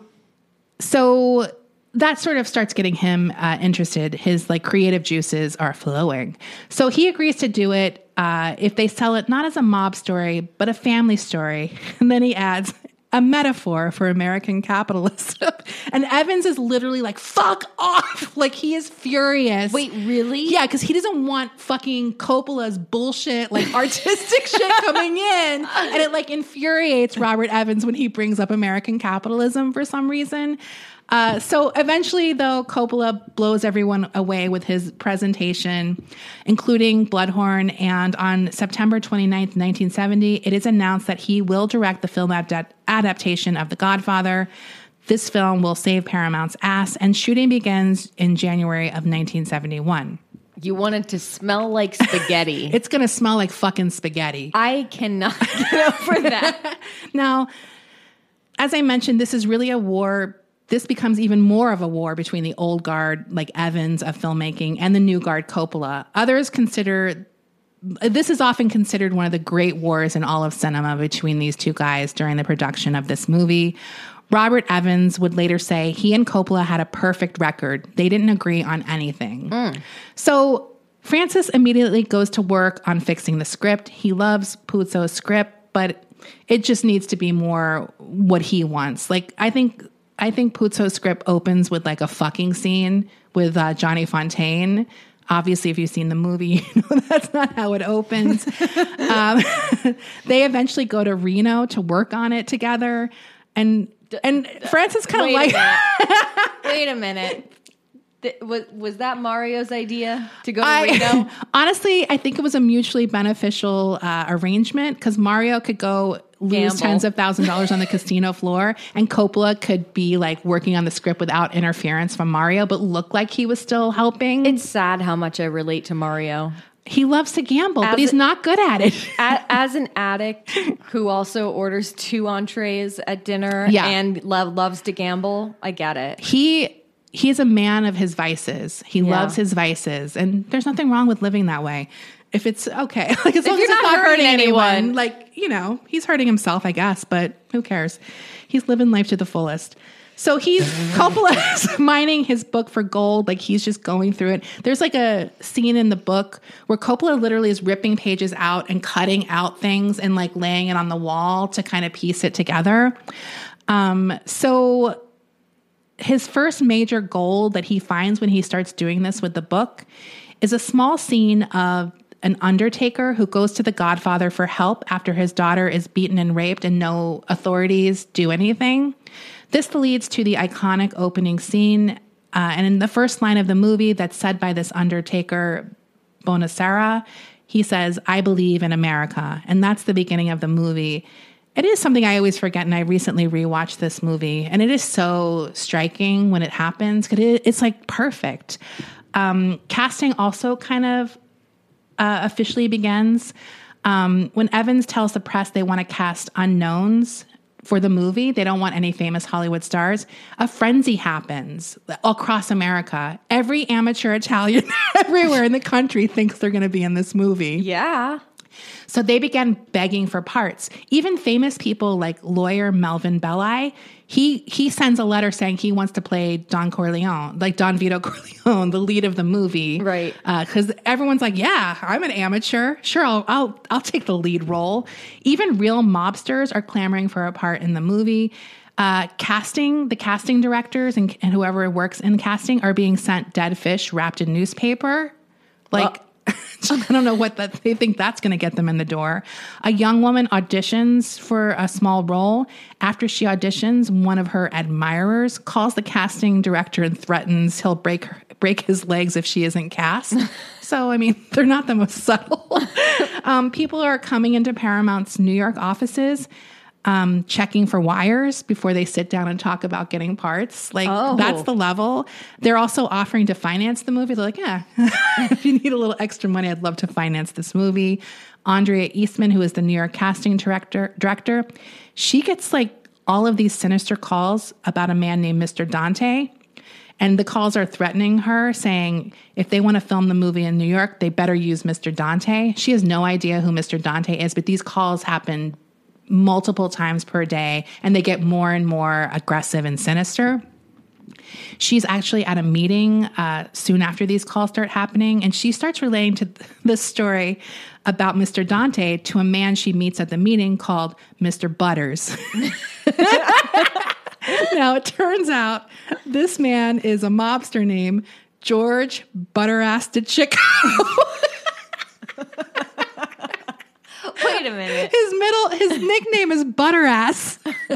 C: So that sort of starts getting him interested. His creative juices are flowing. So he agrees to do it if they sell it not as a mob story, but a family story. And then he adds a metaphor for American capitalism. And Evans is literally fuck off. He is furious.
B: Wait, really?
C: Yeah, because he doesn't want fucking Coppola's bullshit, artistic shit coming in. And it infuriates Robert Evans when he brings up American capitalism for some reason. So eventually, though, Coppola blows everyone away with his presentation, including Bloodhorn. And on September 29th, 1970, it is announced that he will direct the film adaptation of The Godfather. This film will save Paramount's ass, and shooting begins in January of 1971.
B: You want it to smell like spaghetti.
C: It's going to smell like fucking spaghetti.
B: I cannot get over that.
C: Now, as I mentioned, this is really a war. This becomes even more of a war between the old guard, Evans, of filmmaking, and the new guard, Coppola. This is often considered one of the great wars in all of cinema between these two guys during the production of this movie. Robert Evans would later say he and Coppola had a perfect record. They didn't agree on anything. So Francis immediately goes to work on fixing the script. He loves Puzo's script, but it just needs to be more what he wants. I think Puzo's script opens with a fucking scene with Johnny Fontaine. Obviously, if you've seen the movie, you know that's not how it opens. They eventually go to Reno to work on it together. And Francis kind of
B: Wait a minute. Was that Mario's idea to go to Rio?
C: Honestly, I think it was a mutually beneficial arrangement because Mario could go lose tens of $1,000s on the casino floor, and Coppola could be like working on the script without interference from Mario, but look like he was still helping.
B: It's sad how much I relate to Mario.
C: He loves to gamble, but he's not good at it.
B: As an addict who also orders 2 entrees at dinner and loves to gamble, I get it.
C: He's a man of his vices. He loves his vices, and there's nothing wrong with living that way. If it's okay, like as long as it's not hurting anyone, like, you know, he's hurting himself, I guess, but who cares? He's living life to the fullest. So Coppola's mining his book for gold. Like he's just going through it. There's like a scene in the book where Coppola literally is ripping pages out and cutting out things and like laying it on the wall to kind of piece it together. So his first major goal that he finds when he starts doing this with the book is a small scene of an undertaker who goes to the Godfather for help after his daughter is beaten and raped and no authorities do anything. This leads to the iconic opening scene. And in the first line of the movie that's said by this undertaker, Bonacera, he says, "I believe in America." And that's the beginning of the movie. It is something I always forget, and I recently rewatched this movie, and it is so striking when it happens because it's like perfect. Casting also kind of officially begins when Evans tells the press they want to cast unknowns for the movie. They don't want any famous Hollywood stars. A frenzy happens across America. Every amateur Italian everywhere in the country thinks they're going to be in this movie.
B: Yeah.
C: So they began begging for parts. Even famous people like lawyer Melvin Belli, he sends a letter saying he wants to play Don Corleone, like Don Vito Corleone, the lead of the movie.
B: Right.
C: Because everyone's like, yeah, I'm an amateur. Sure, I'll take the lead role. Even real mobsters are clamoring for a part in the movie. The casting directors and whoever works in casting are being sent dead fish wrapped in newspaper. Like... I don't know what they think that's going to get them in the door. A young woman auditions for a small role. After she auditions, one of her admirers calls the casting director and threatens he'll break his legs if she isn't cast. So, I mean, they're not the most subtle. People are coming into Paramount's New York offices, checking for wires before they sit down and talk about getting parts. Like, that's the level. They're also offering to finance the movie. They're like, yeah, if you need a little extra money, I'd love to finance this movie. Andrea Eastman, who is the New York casting director, she gets like all of these sinister calls about a man named Mr. Dante. And the calls are threatening her, saying if they want to film the movie in New York, they better use Mr. Dante. She has no idea who Mr. Dante is, but these calls happen multiple times per day, and they get more and more aggressive and sinister. She's actually at a meeting soon after these calls start happening, and she starts relaying to this story about Mr. Dante to a man she meets at the meeting called Mr. Butters. Now, it turns out this man is a mobster named George Butterass DeCicco.
B: Wait a minute.
C: His nickname is Butterass.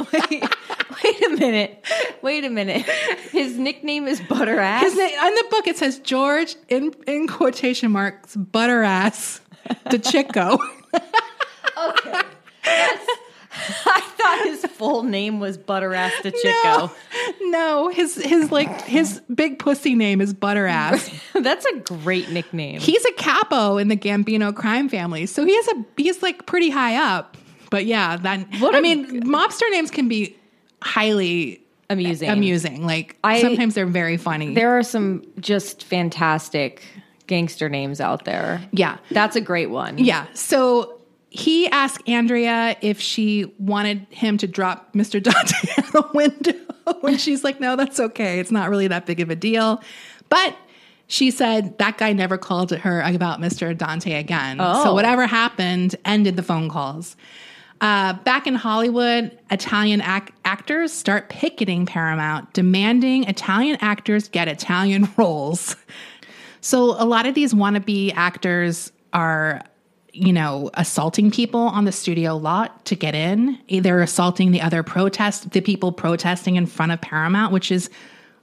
B: Wait a minute. His nickname is Butterass?
C: On the book, it says George, in quotation marks, Butterass DeCicco.
B: Okay. I thought his full name was Butterass DeCicco.
C: No, his big pussy name is Butterass.
B: That's a great nickname.
C: He's a capo in the Gambino crime family, so he's like pretty high up. But yeah, mobster names can be highly amusing. Like sometimes they're very funny.
B: There are some just fantastic gangster names out there.
C: Yeah,
B: that's a great one.
C: Yeah, so. He asked Andrea if she wanted him to drop Mr. Dante out the window. And she's like, no, that's okay. It's not really that big of a deal. But she said that guy never called her about Mr. Dante again.
B: Oh.
C: So whatever happened ended the phone calls. Back in Hollywood, Italian actors start picketing Paramount, demanding Italian actors get Italian roles. So a lot of these wannabe actors are... assaulting people on the studio lot to get in. They're assaulting the people protesting in front of Paramount, which is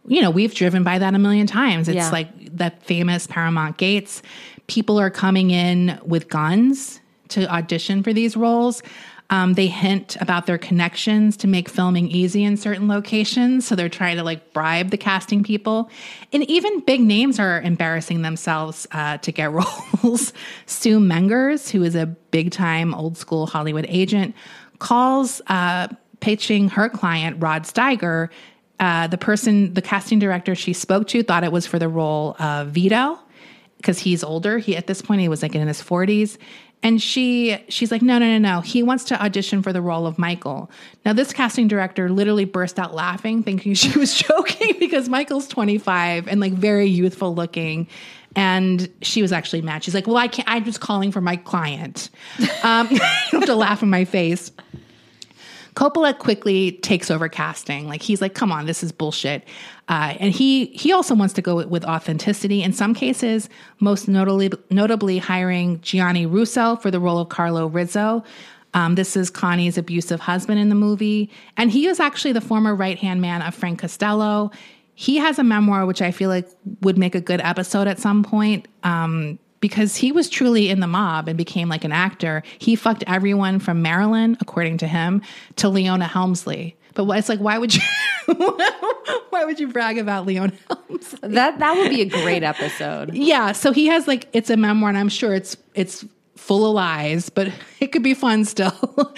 C: we've driven by that a million times. It's like that famous Paramount Gates. People are coming in with guns to audition for these roles. They hint about their connections to make filming easy in certain locations. So they're trying to like bribe the casting people. And even big names are embarrassing themselves to get roles. Sue Mengers, who is a big time old school Hollywood agent, calls pitching her client, Rod Steiger. The casting director she spoke to thought it was for the role of Vito because he's older. At this point, he was like in his 40s. And she's like, no. He wants to audition for the role of Michael. Now, this casting director literally burst out laughing, thinking she was joking because Michael's 25 and like very youthful looking. And she was actually mad. She's like, well, I'm just calling for my client. You don't have to laugh in my face. Coppola quickly takes over casting. Like, he's like, come on, this is bullshit. And he also wants to go with authenticity. In some cases, most notably hiring Gianni Russo for the role of Carlo Rizzo. This is Connie's abusive husband in the movie. And he was actually the former right-hand man of Frank Costello. He has a memoir, which I feel like would make a good episode at some point. Because he was truly in the mob and became like an actor. He fucked everyone from Marilyn, according to him, to Leona Helmsley. But it's like, why would you brag about Leona Helmsley?
B: That would be a great episode.
C: Yeah. So he has like, it's a memoir, and I'm sure it's full of lies, but it could be fun still.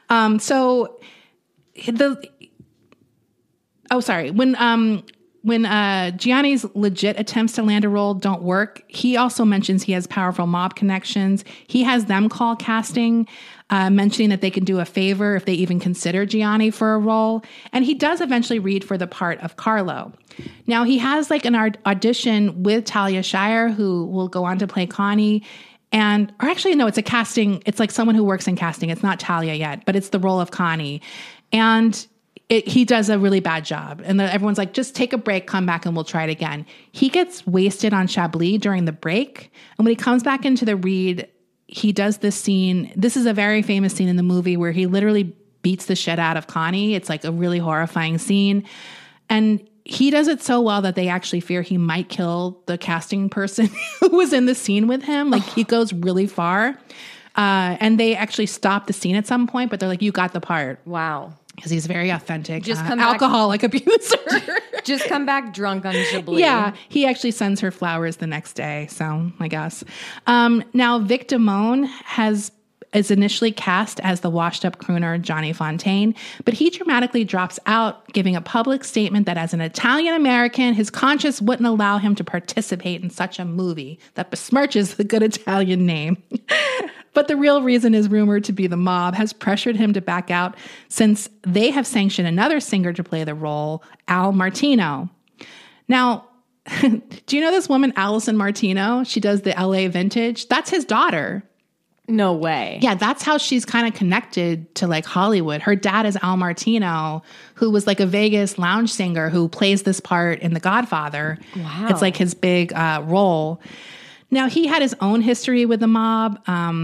C: When Gianni's legit attempts to land a role don't work, he also mentions he has powerful mob connections. He has them call casting, mentioning that they can do a favor if they even consider Gianni for a role. And he does eventually read for the part of Carlo. Now, he has like an audition with Talia Shire, who will go on to play Connie. It's a casting. It's like someone who works in casting. It's not Talia yet, but it's the role of Connie. And he does a really bad job. And then everyone's like, just take a break, come back, and we'll try it again. He gets wasted on Chablis during the break. And when he comes back into the read, he does this scene. This is a very famous scene in the movie where he literally beats the shit out of Connie. It's like a really horrifying scene. And he does it so well that they actually fear he might kill the casting person who was in the scene with him. Like, he goes really far. And they actually stop the scene at some point, but they're like, you got the part.
B: Wow.
C: Because he's very authentic,
B: Just
C: alcoholic abuser.
B: Just come back drunk on Chablis.
C: Yeah, he actually sends her flowers the next day, so I guess. Now, Vic Damone is initially cast as the washed-up crooner Johnny Fontaine, but he dramatically drops out, giving a public statement that as an Italian-American, his conscience wouldn't allow him to participate in such a movie that besmirches the good Italian name. But the real reason is rumored to be the mob has pressured him to back out since they have sanctioned another singer to play the role, Al Martino. Now, do you know this woman, Allison Martino? She does the LA Vintage. That's his daughter.
B: No way.
C: Yeah, that's how she's kind of connected to like Hollywood. Her dad is Al Martino, who was like a Vegas lounge singer who plays this part in The Godfather.
B: Wow.
C: It's like his big role. Now, he had his own history with the mob.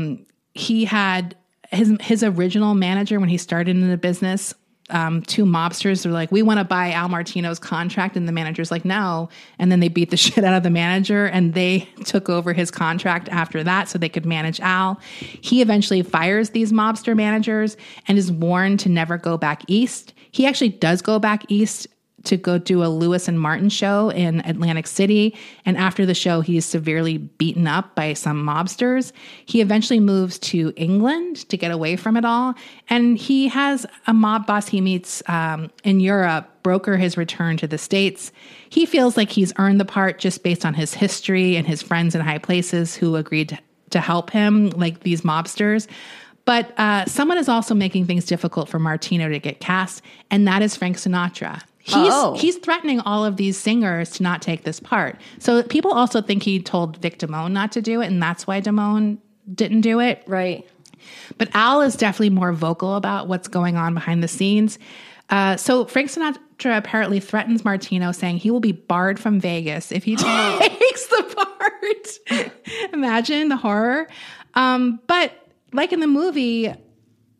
C: He had his original manager when he started in the business. Two mobsters were like, we want to buy Al Martino's contract. And the manager's like, no. And then they beat the shit out of the manager and they took over his contract after that so they could manage Al. He eventually fires these mobster managers and is warned to never go back east. He actually does go back east to go do a Lewis and Martin show in Atlantic City. And after the show, he is severely beaten up by some mobsters. He eventually moves to England to get away from it all. And he has a mob boss he meets in Europe broker his return to the States. He feels like he's earned the part just based on his history and his friends in high places who agreed to help him, like these mobsters. But someone is also making things difficult for Martino to get cast, and that is Frank Sinatra. He's threatening all of these singers to not take this part. So people also think he told Vic Damone not to do it, and that's why Damone didn't do it.
B: Right.
C: But Al is definitely more vocal about what's going on behind the scenes. So Frank Sinatra apparently threatens Martino, saying he will be barred from Vegas if he takes the part. Imagine the horror. But like in the movie,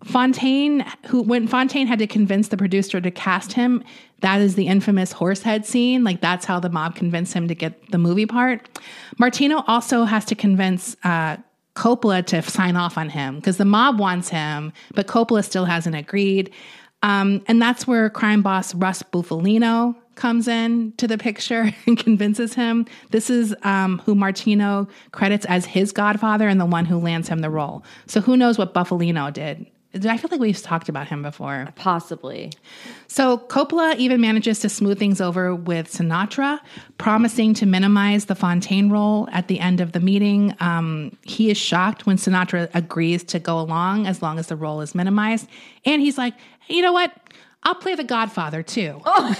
C: Fontaine, when Fontaine had to convince the producer to cast him, that is the infamous horsehead scene. Like, that's how the mob convinced him to get the movie part. Martino also has to convince Coppola to sign off on him because the mob wants him, but Coppola still hasn't agreed. And that's where crime boss Russ Bufalino comes in to the picture and convinces him. This is who Martino credits as his godfather and the one who lands him the role. So who knows what Bufalino did? I feel like we've talked about him before.
B: Possibly.
C: So Coppola even manages to smooth things over with Sinatra, promising to minimize the Fontaine role at the end of the meeting. He is shocked when Sinatra agrees to go along as long as the role is minimized. And he's like, you know what? I'll play the Godfather too.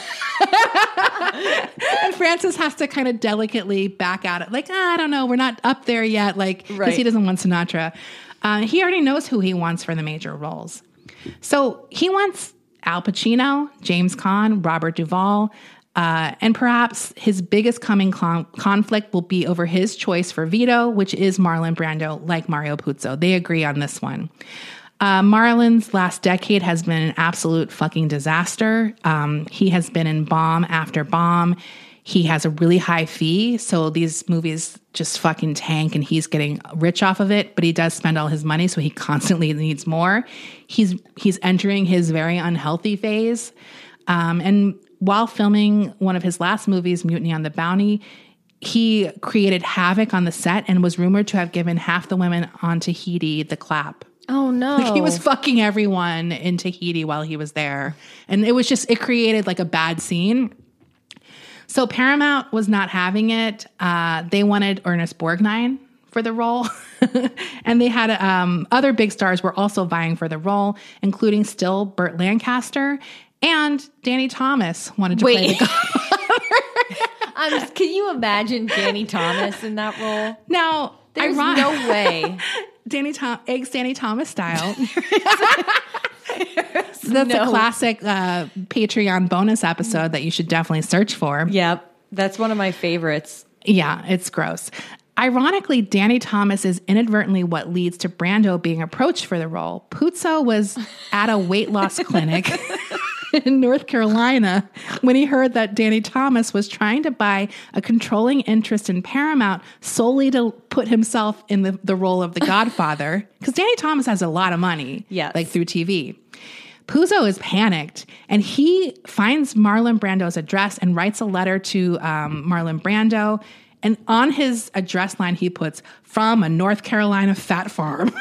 C: Oh. And Francis has to kind of delicately back out it. Like, I don't know. We're not up there yet. Like, because he doesn't want Sinatra. He already knows who he wants for the major roles. So he wants Al Pacino, James Caan, Robert Duvall, and perhaps his biggest coming conflict will be over his choice for Vito, which is Marlon Brando, like Mario Puzo. They agree on this one. Marlon's last decade has been an absolute fucking disaster. He has been in bomb after bomb. He has a really high fee, so these movies just fucking tank and he's getting rich off of it, but he does spend all his money, so he constantly needs more. He's entering his very unhealthy phase. And while filming one of his last movies, Mutiny on the Bounty, he created havoc on the set and was rumored to have given half the women on Tahiti the clap.
B: Oh, no.
C: Like, he was fucking everyone in Tahiti while he was there. And it created like a bad scene. So Paramount was not having it. They wanted Ernest Borgnine for the role. And they had other big stars were also vying for the role, including still Burt Lancaster, and Danny Thomas wanted to play the Godfather.
B: Can you imagine Danny Thomas in that role?
C: Now,
B: there's no way.
C: Danny Thomas style. That's a classic Patreon bonus episode that you should definitely search for.
B: Yep. That's one of my favorites.
C: Yeah, it's gross. Ironically, Danny Thomas is inadvertently what leads to Brando being approached for the role. Puzo was at a weight loss clinic in North Carolina when he heard that Danny Thomas was trying to buy a controlling interest in Paramount solely to put himself in the role of the Godfather. Because Danny Thomas has a lot of money, like through TV. Puzo is panicked, and he finds Marlon Brando's address and writes a letter to Marlon Brando. And on his address line, he puts, "From a North Carolina fat farm."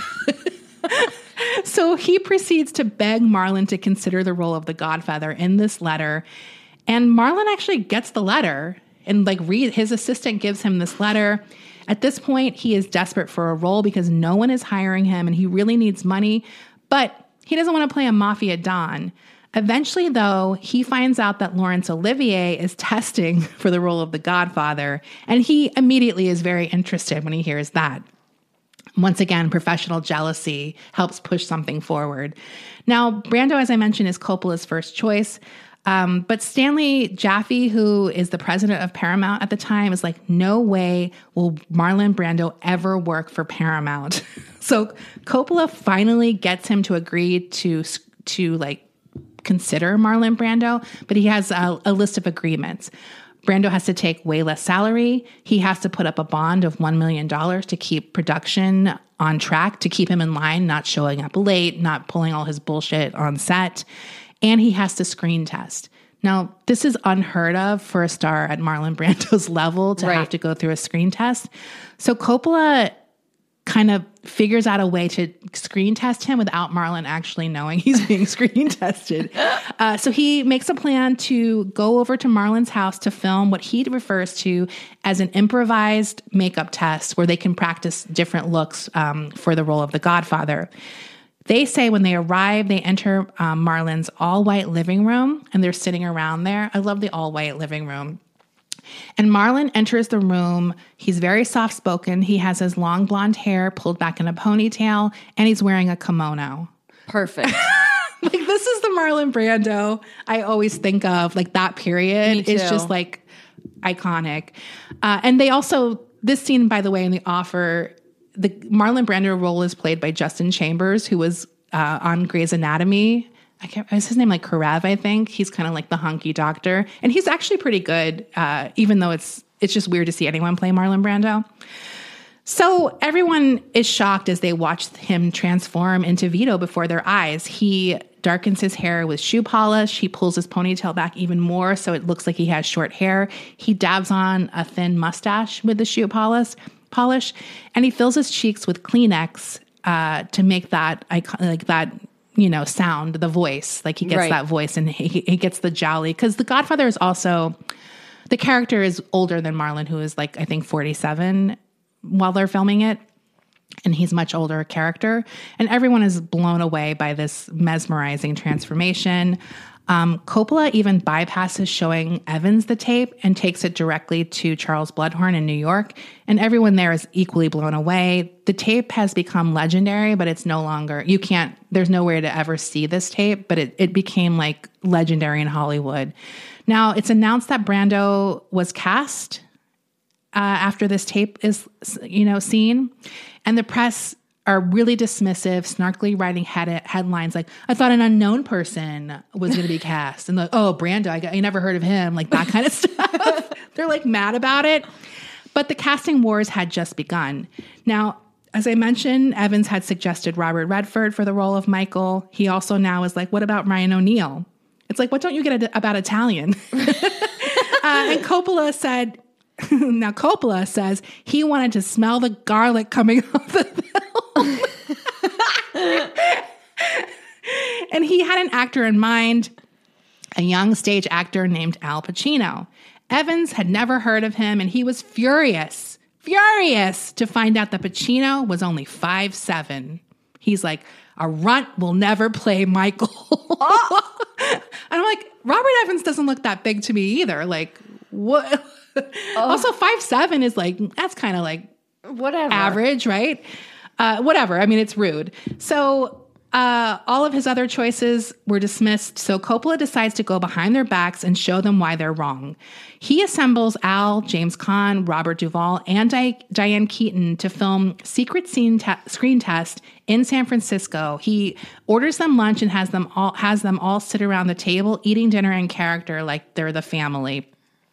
C: So he proceeds to beg Marlon to consider the role of the Godfather in this letter. And Marlon actually gets the letter and his assistant gives him this letter. At this point, he is desperate for a role because no one is hiring him and he really needs money, but he doesn't want to play a mafia don. Eventually, though, he finds out that Laurence Olivier is testing for the role of the Godfather, and he immediately is very interested when he hears that. Once again, professional jealousy helps push something forward. Now, Brando, as I mentioned, is Coppola's first choice. But Stanley Jaffe, who is the president of Paramount at the time, is like, no way will Marlon Brando ever work for Paramount. So Coppola finally gets him to agree to consider Marlon Brando, but he has a list of agreements. Brando has to take way less salary. He has to put up a bond of $1 million to keep production on track, to keep him in line, not showing up late, not pulling all his bullshit on set. And he has to screen test. Now, this is unheard of for a star at Marlon Brando's level to have to go through a screen test. So Coppola kind of figures out a way to screen test him without Marlon actually knowing he's being screen tested. So he makes a plan to go over to Marlon's house to film what he refers to as an improvised makeup test where they can practice different looks for the role of the Godfather. They say when they arrive, they enter Marlon's all-white living room, and they're sitting around there. I love the all-white living room. And Marlon enters the room. He's very soft-spoken. He has his long blonde hair pulled back in a ponytail, and he's wearing a kimono.
B: Perfect.
C: This is the Marlon Brando I always think of. That period is just iconic. And they also, this scene, by the way, in The Offer, the Marlon Brando role is played by Justin Chambers, who was on Grey's Anatomy. Is his name like Karev, I think? He's kind of like the hunky doctor. And he's actually pretty good, even though it's just weird to see anyone play Marlon Brando. So everyone is shocked as they watch him transform into Vito before their eyes. He darkens his hair with shoe polish. He pulls his ponytail back even more so it looks like he has short hair. He dabs on a thin mustache with the shoe polish, and he fills his cheeks with Kleenex to make that sound, the voice. Like he gets that voice, and he gets the jowly, because The Godfather is also, the character is older than Marlon, who is like, I think 47 while they're filming it. And he's much older character. And everyone is blown away by this mesmerizing transformation. Coppola even bypasses showing Evans the tape and takes it directly to Charles Bluhdorn in New York. And everyone there is equally blown away. The tape has become legendary, but it's no longer, there's nowhere to ever see this tape, but it became like legendary in Hollywood. Now, it's announced that Brando was cast after this tape is, seen. And the press are really dismissive, snarkily writing headlines like, I thought an unknown person was going to be cast. And like, oh, Brando, I never heard of him, like that kind of stuff. They're like mad about it. But the casting wars had just begun. Now, as I mentioned, Evans had suggested Robert Redford for the role of Michael. He also now is like, what about Ryan O'Neal? It's like, what don't you get about Italian? And Coppola says he wanted to smell the garlic coming off the film. And he had an actor in mind, a young stage actor named Al Pacino. Evans had never heard of him, and he was furious to find out that Pacino was only 5'7". He's like, a runt will never play Michael. And I'm like, Robert Evans doesn't look that big to me either. Like, what? Also, 5'7" is like, that's kind of like
B: whatever,
C: average, right? Whatever. I mean, it's rude. So all of his other choices were dismissed. So Coppola decides to go behind their backs and show them why they're wrong. He assembles Al, James Caan, Robert Duvall, and Diane Keaton to film secret screen test in San Francisco. He orders them lunch and has them all sit around the table eating dinner in character like they're the family.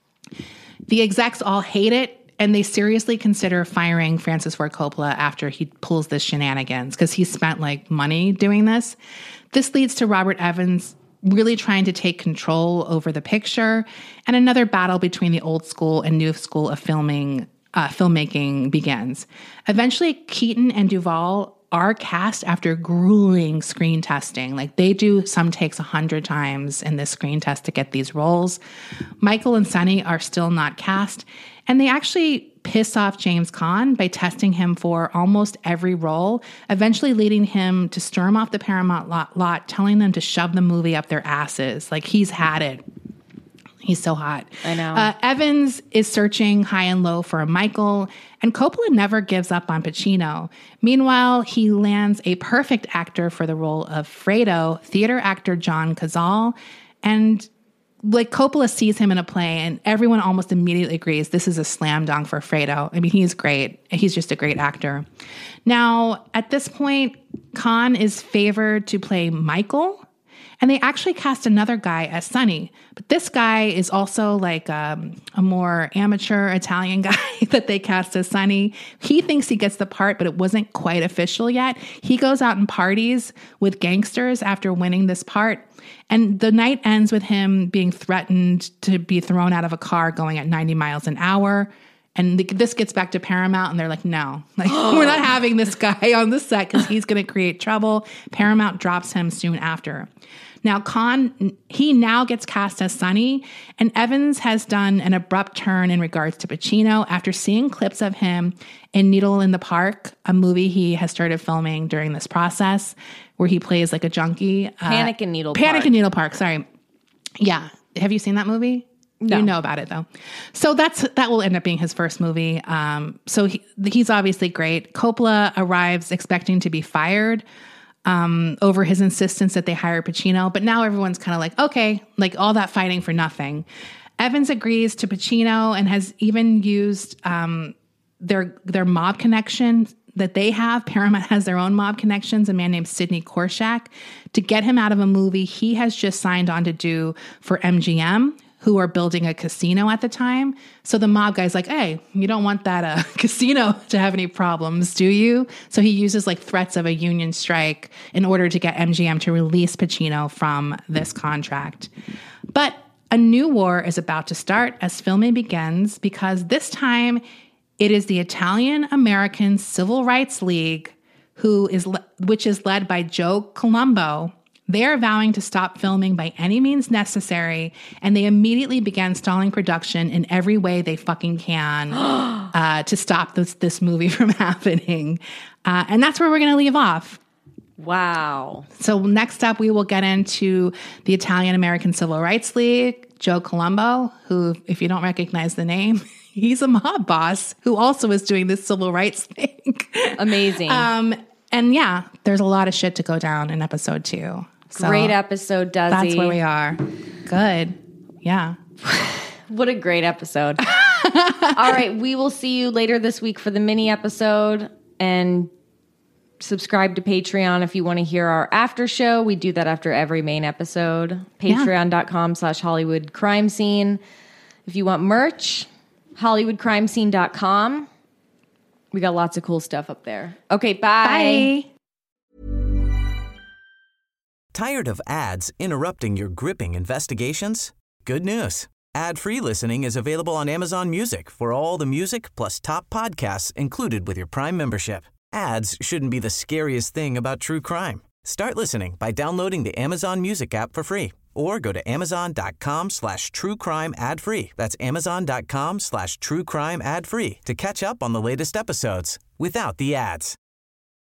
C: The execs all hate it, and they seriously consider firing Francis Ford Coppola after he pulls this shenanigans, because he spent like money doing this. This leads to Robert Evans really trying to take control over the picture, and another battle between the old school and new school of filmmaking begins. Eventually, Keaton and Duvall are cast after grueling screen testing. Like, they do some takes 100 times in this screen test to get these roles. Michael and Sonny are still not cast, and they actually piss off James Caan by testing him for almost every role, eventually leading him to storm off the Paramount lot, telling them to shove the movie up their asses. Like, he's had it. He's so hot.
B: I know.
C: Evans is searching high and low for a Michael, and Coppola never gives up on Pacino. Meanwhile, he lands a perfect actor for the role of Fredo, theater actor John Cazale. And like, Coppola sees him in a play, and everyone almost immediately agrees this is a slam dunk for Fredo. I mean, he's great. He's just a great actor. Now, at this point, Caan is favored to play Michael, and they actually cast another guy as Sonny. But this guy is also like a more amateur Italian guy that they cast as Sonny. He thinks he gets the part, but it wasn't quite official yet. He goes out and parties with gangsters after winning this part. And the night ends with him being threatened to be thrown out of a car going at 90 miles an hour. And this gets back to Paramount, and they're like, no, like, we're not having this guy on the set because he's going to create trouble. Paramount drops him soon after. Now, Caan, he now gets cast as Sonny, and Evans has done an abrupt turn in regards to Pacino after seeing clips of him in Needle in the Park, a movie he has started filming during this process, where he plays like a junkie.
B: Panic in Needle Park.
C: Panic in Needle Park, sorry. Yeah. Have you seen that movie?
B: No.
C: You know about it, though. So that will end up being his first movie. So he's obviously great. Coppola arrives expecting to be fired over his insistence that they hire Pacino. But now everyone's kind of like, okay, like, all that fighting for nothing. Evans agrees to Pacino and has even used their mob connection that they have, Paramount has their own mob connections, a man named Sidney Korshak, to get him out of a movie he has just signed on to do for MGM, who are building a casino at the time. So the mob guy's like, hey, you don't want that casino to have any problems, do you? So he uses like threats of a union strike in order to get MGM to release Pacino from this contract. But a new war is about to start as filming begins, because this time it is the Italian-American Civil Rights League, which is led by Joe Colombo. They are vowing to stop filming by any means necessary, and they immediately began stalling production in every way they fucking can to stop this movie from happening. And that's where we're going to leave off.
B: Wow.
C: So next up, we will get into the Italian-American Civil Rights League, Joe Colombo, who, if you don't recognize the name, he's a mob boss who also is doing this civil rights thing.
B: Amazing.
C: And yeah, there's a lot of shit to go down in episode 2. So
B: great episode, Desi.
C: That's where we are. Good. Yeah.
B: What a great episode. All right. We will see you later this week for the mini episode, and subscribe to Patreon if you want to hear our after show. We do that after every main episode. Patreon.com/Hollywood Crime Scene. If you want merch, HollywoodCrimeScene.com. We got lots of cool stuff up there. Okay, bye.
C: Bye.
A: Tired of ads interrupting your gripping investigations? Good news. Ad-free listening is available on Amazon Music for all the music plus top podcasts included with your Prime membership. Ads shouldn't be the scariest thing about true crime. Start listening by downloading the Amazon Music app for free, or go to amazon.com/truecrime ad-free. That's amazon.com/truecrime ad-free to catch up on the latest episodes without the ads.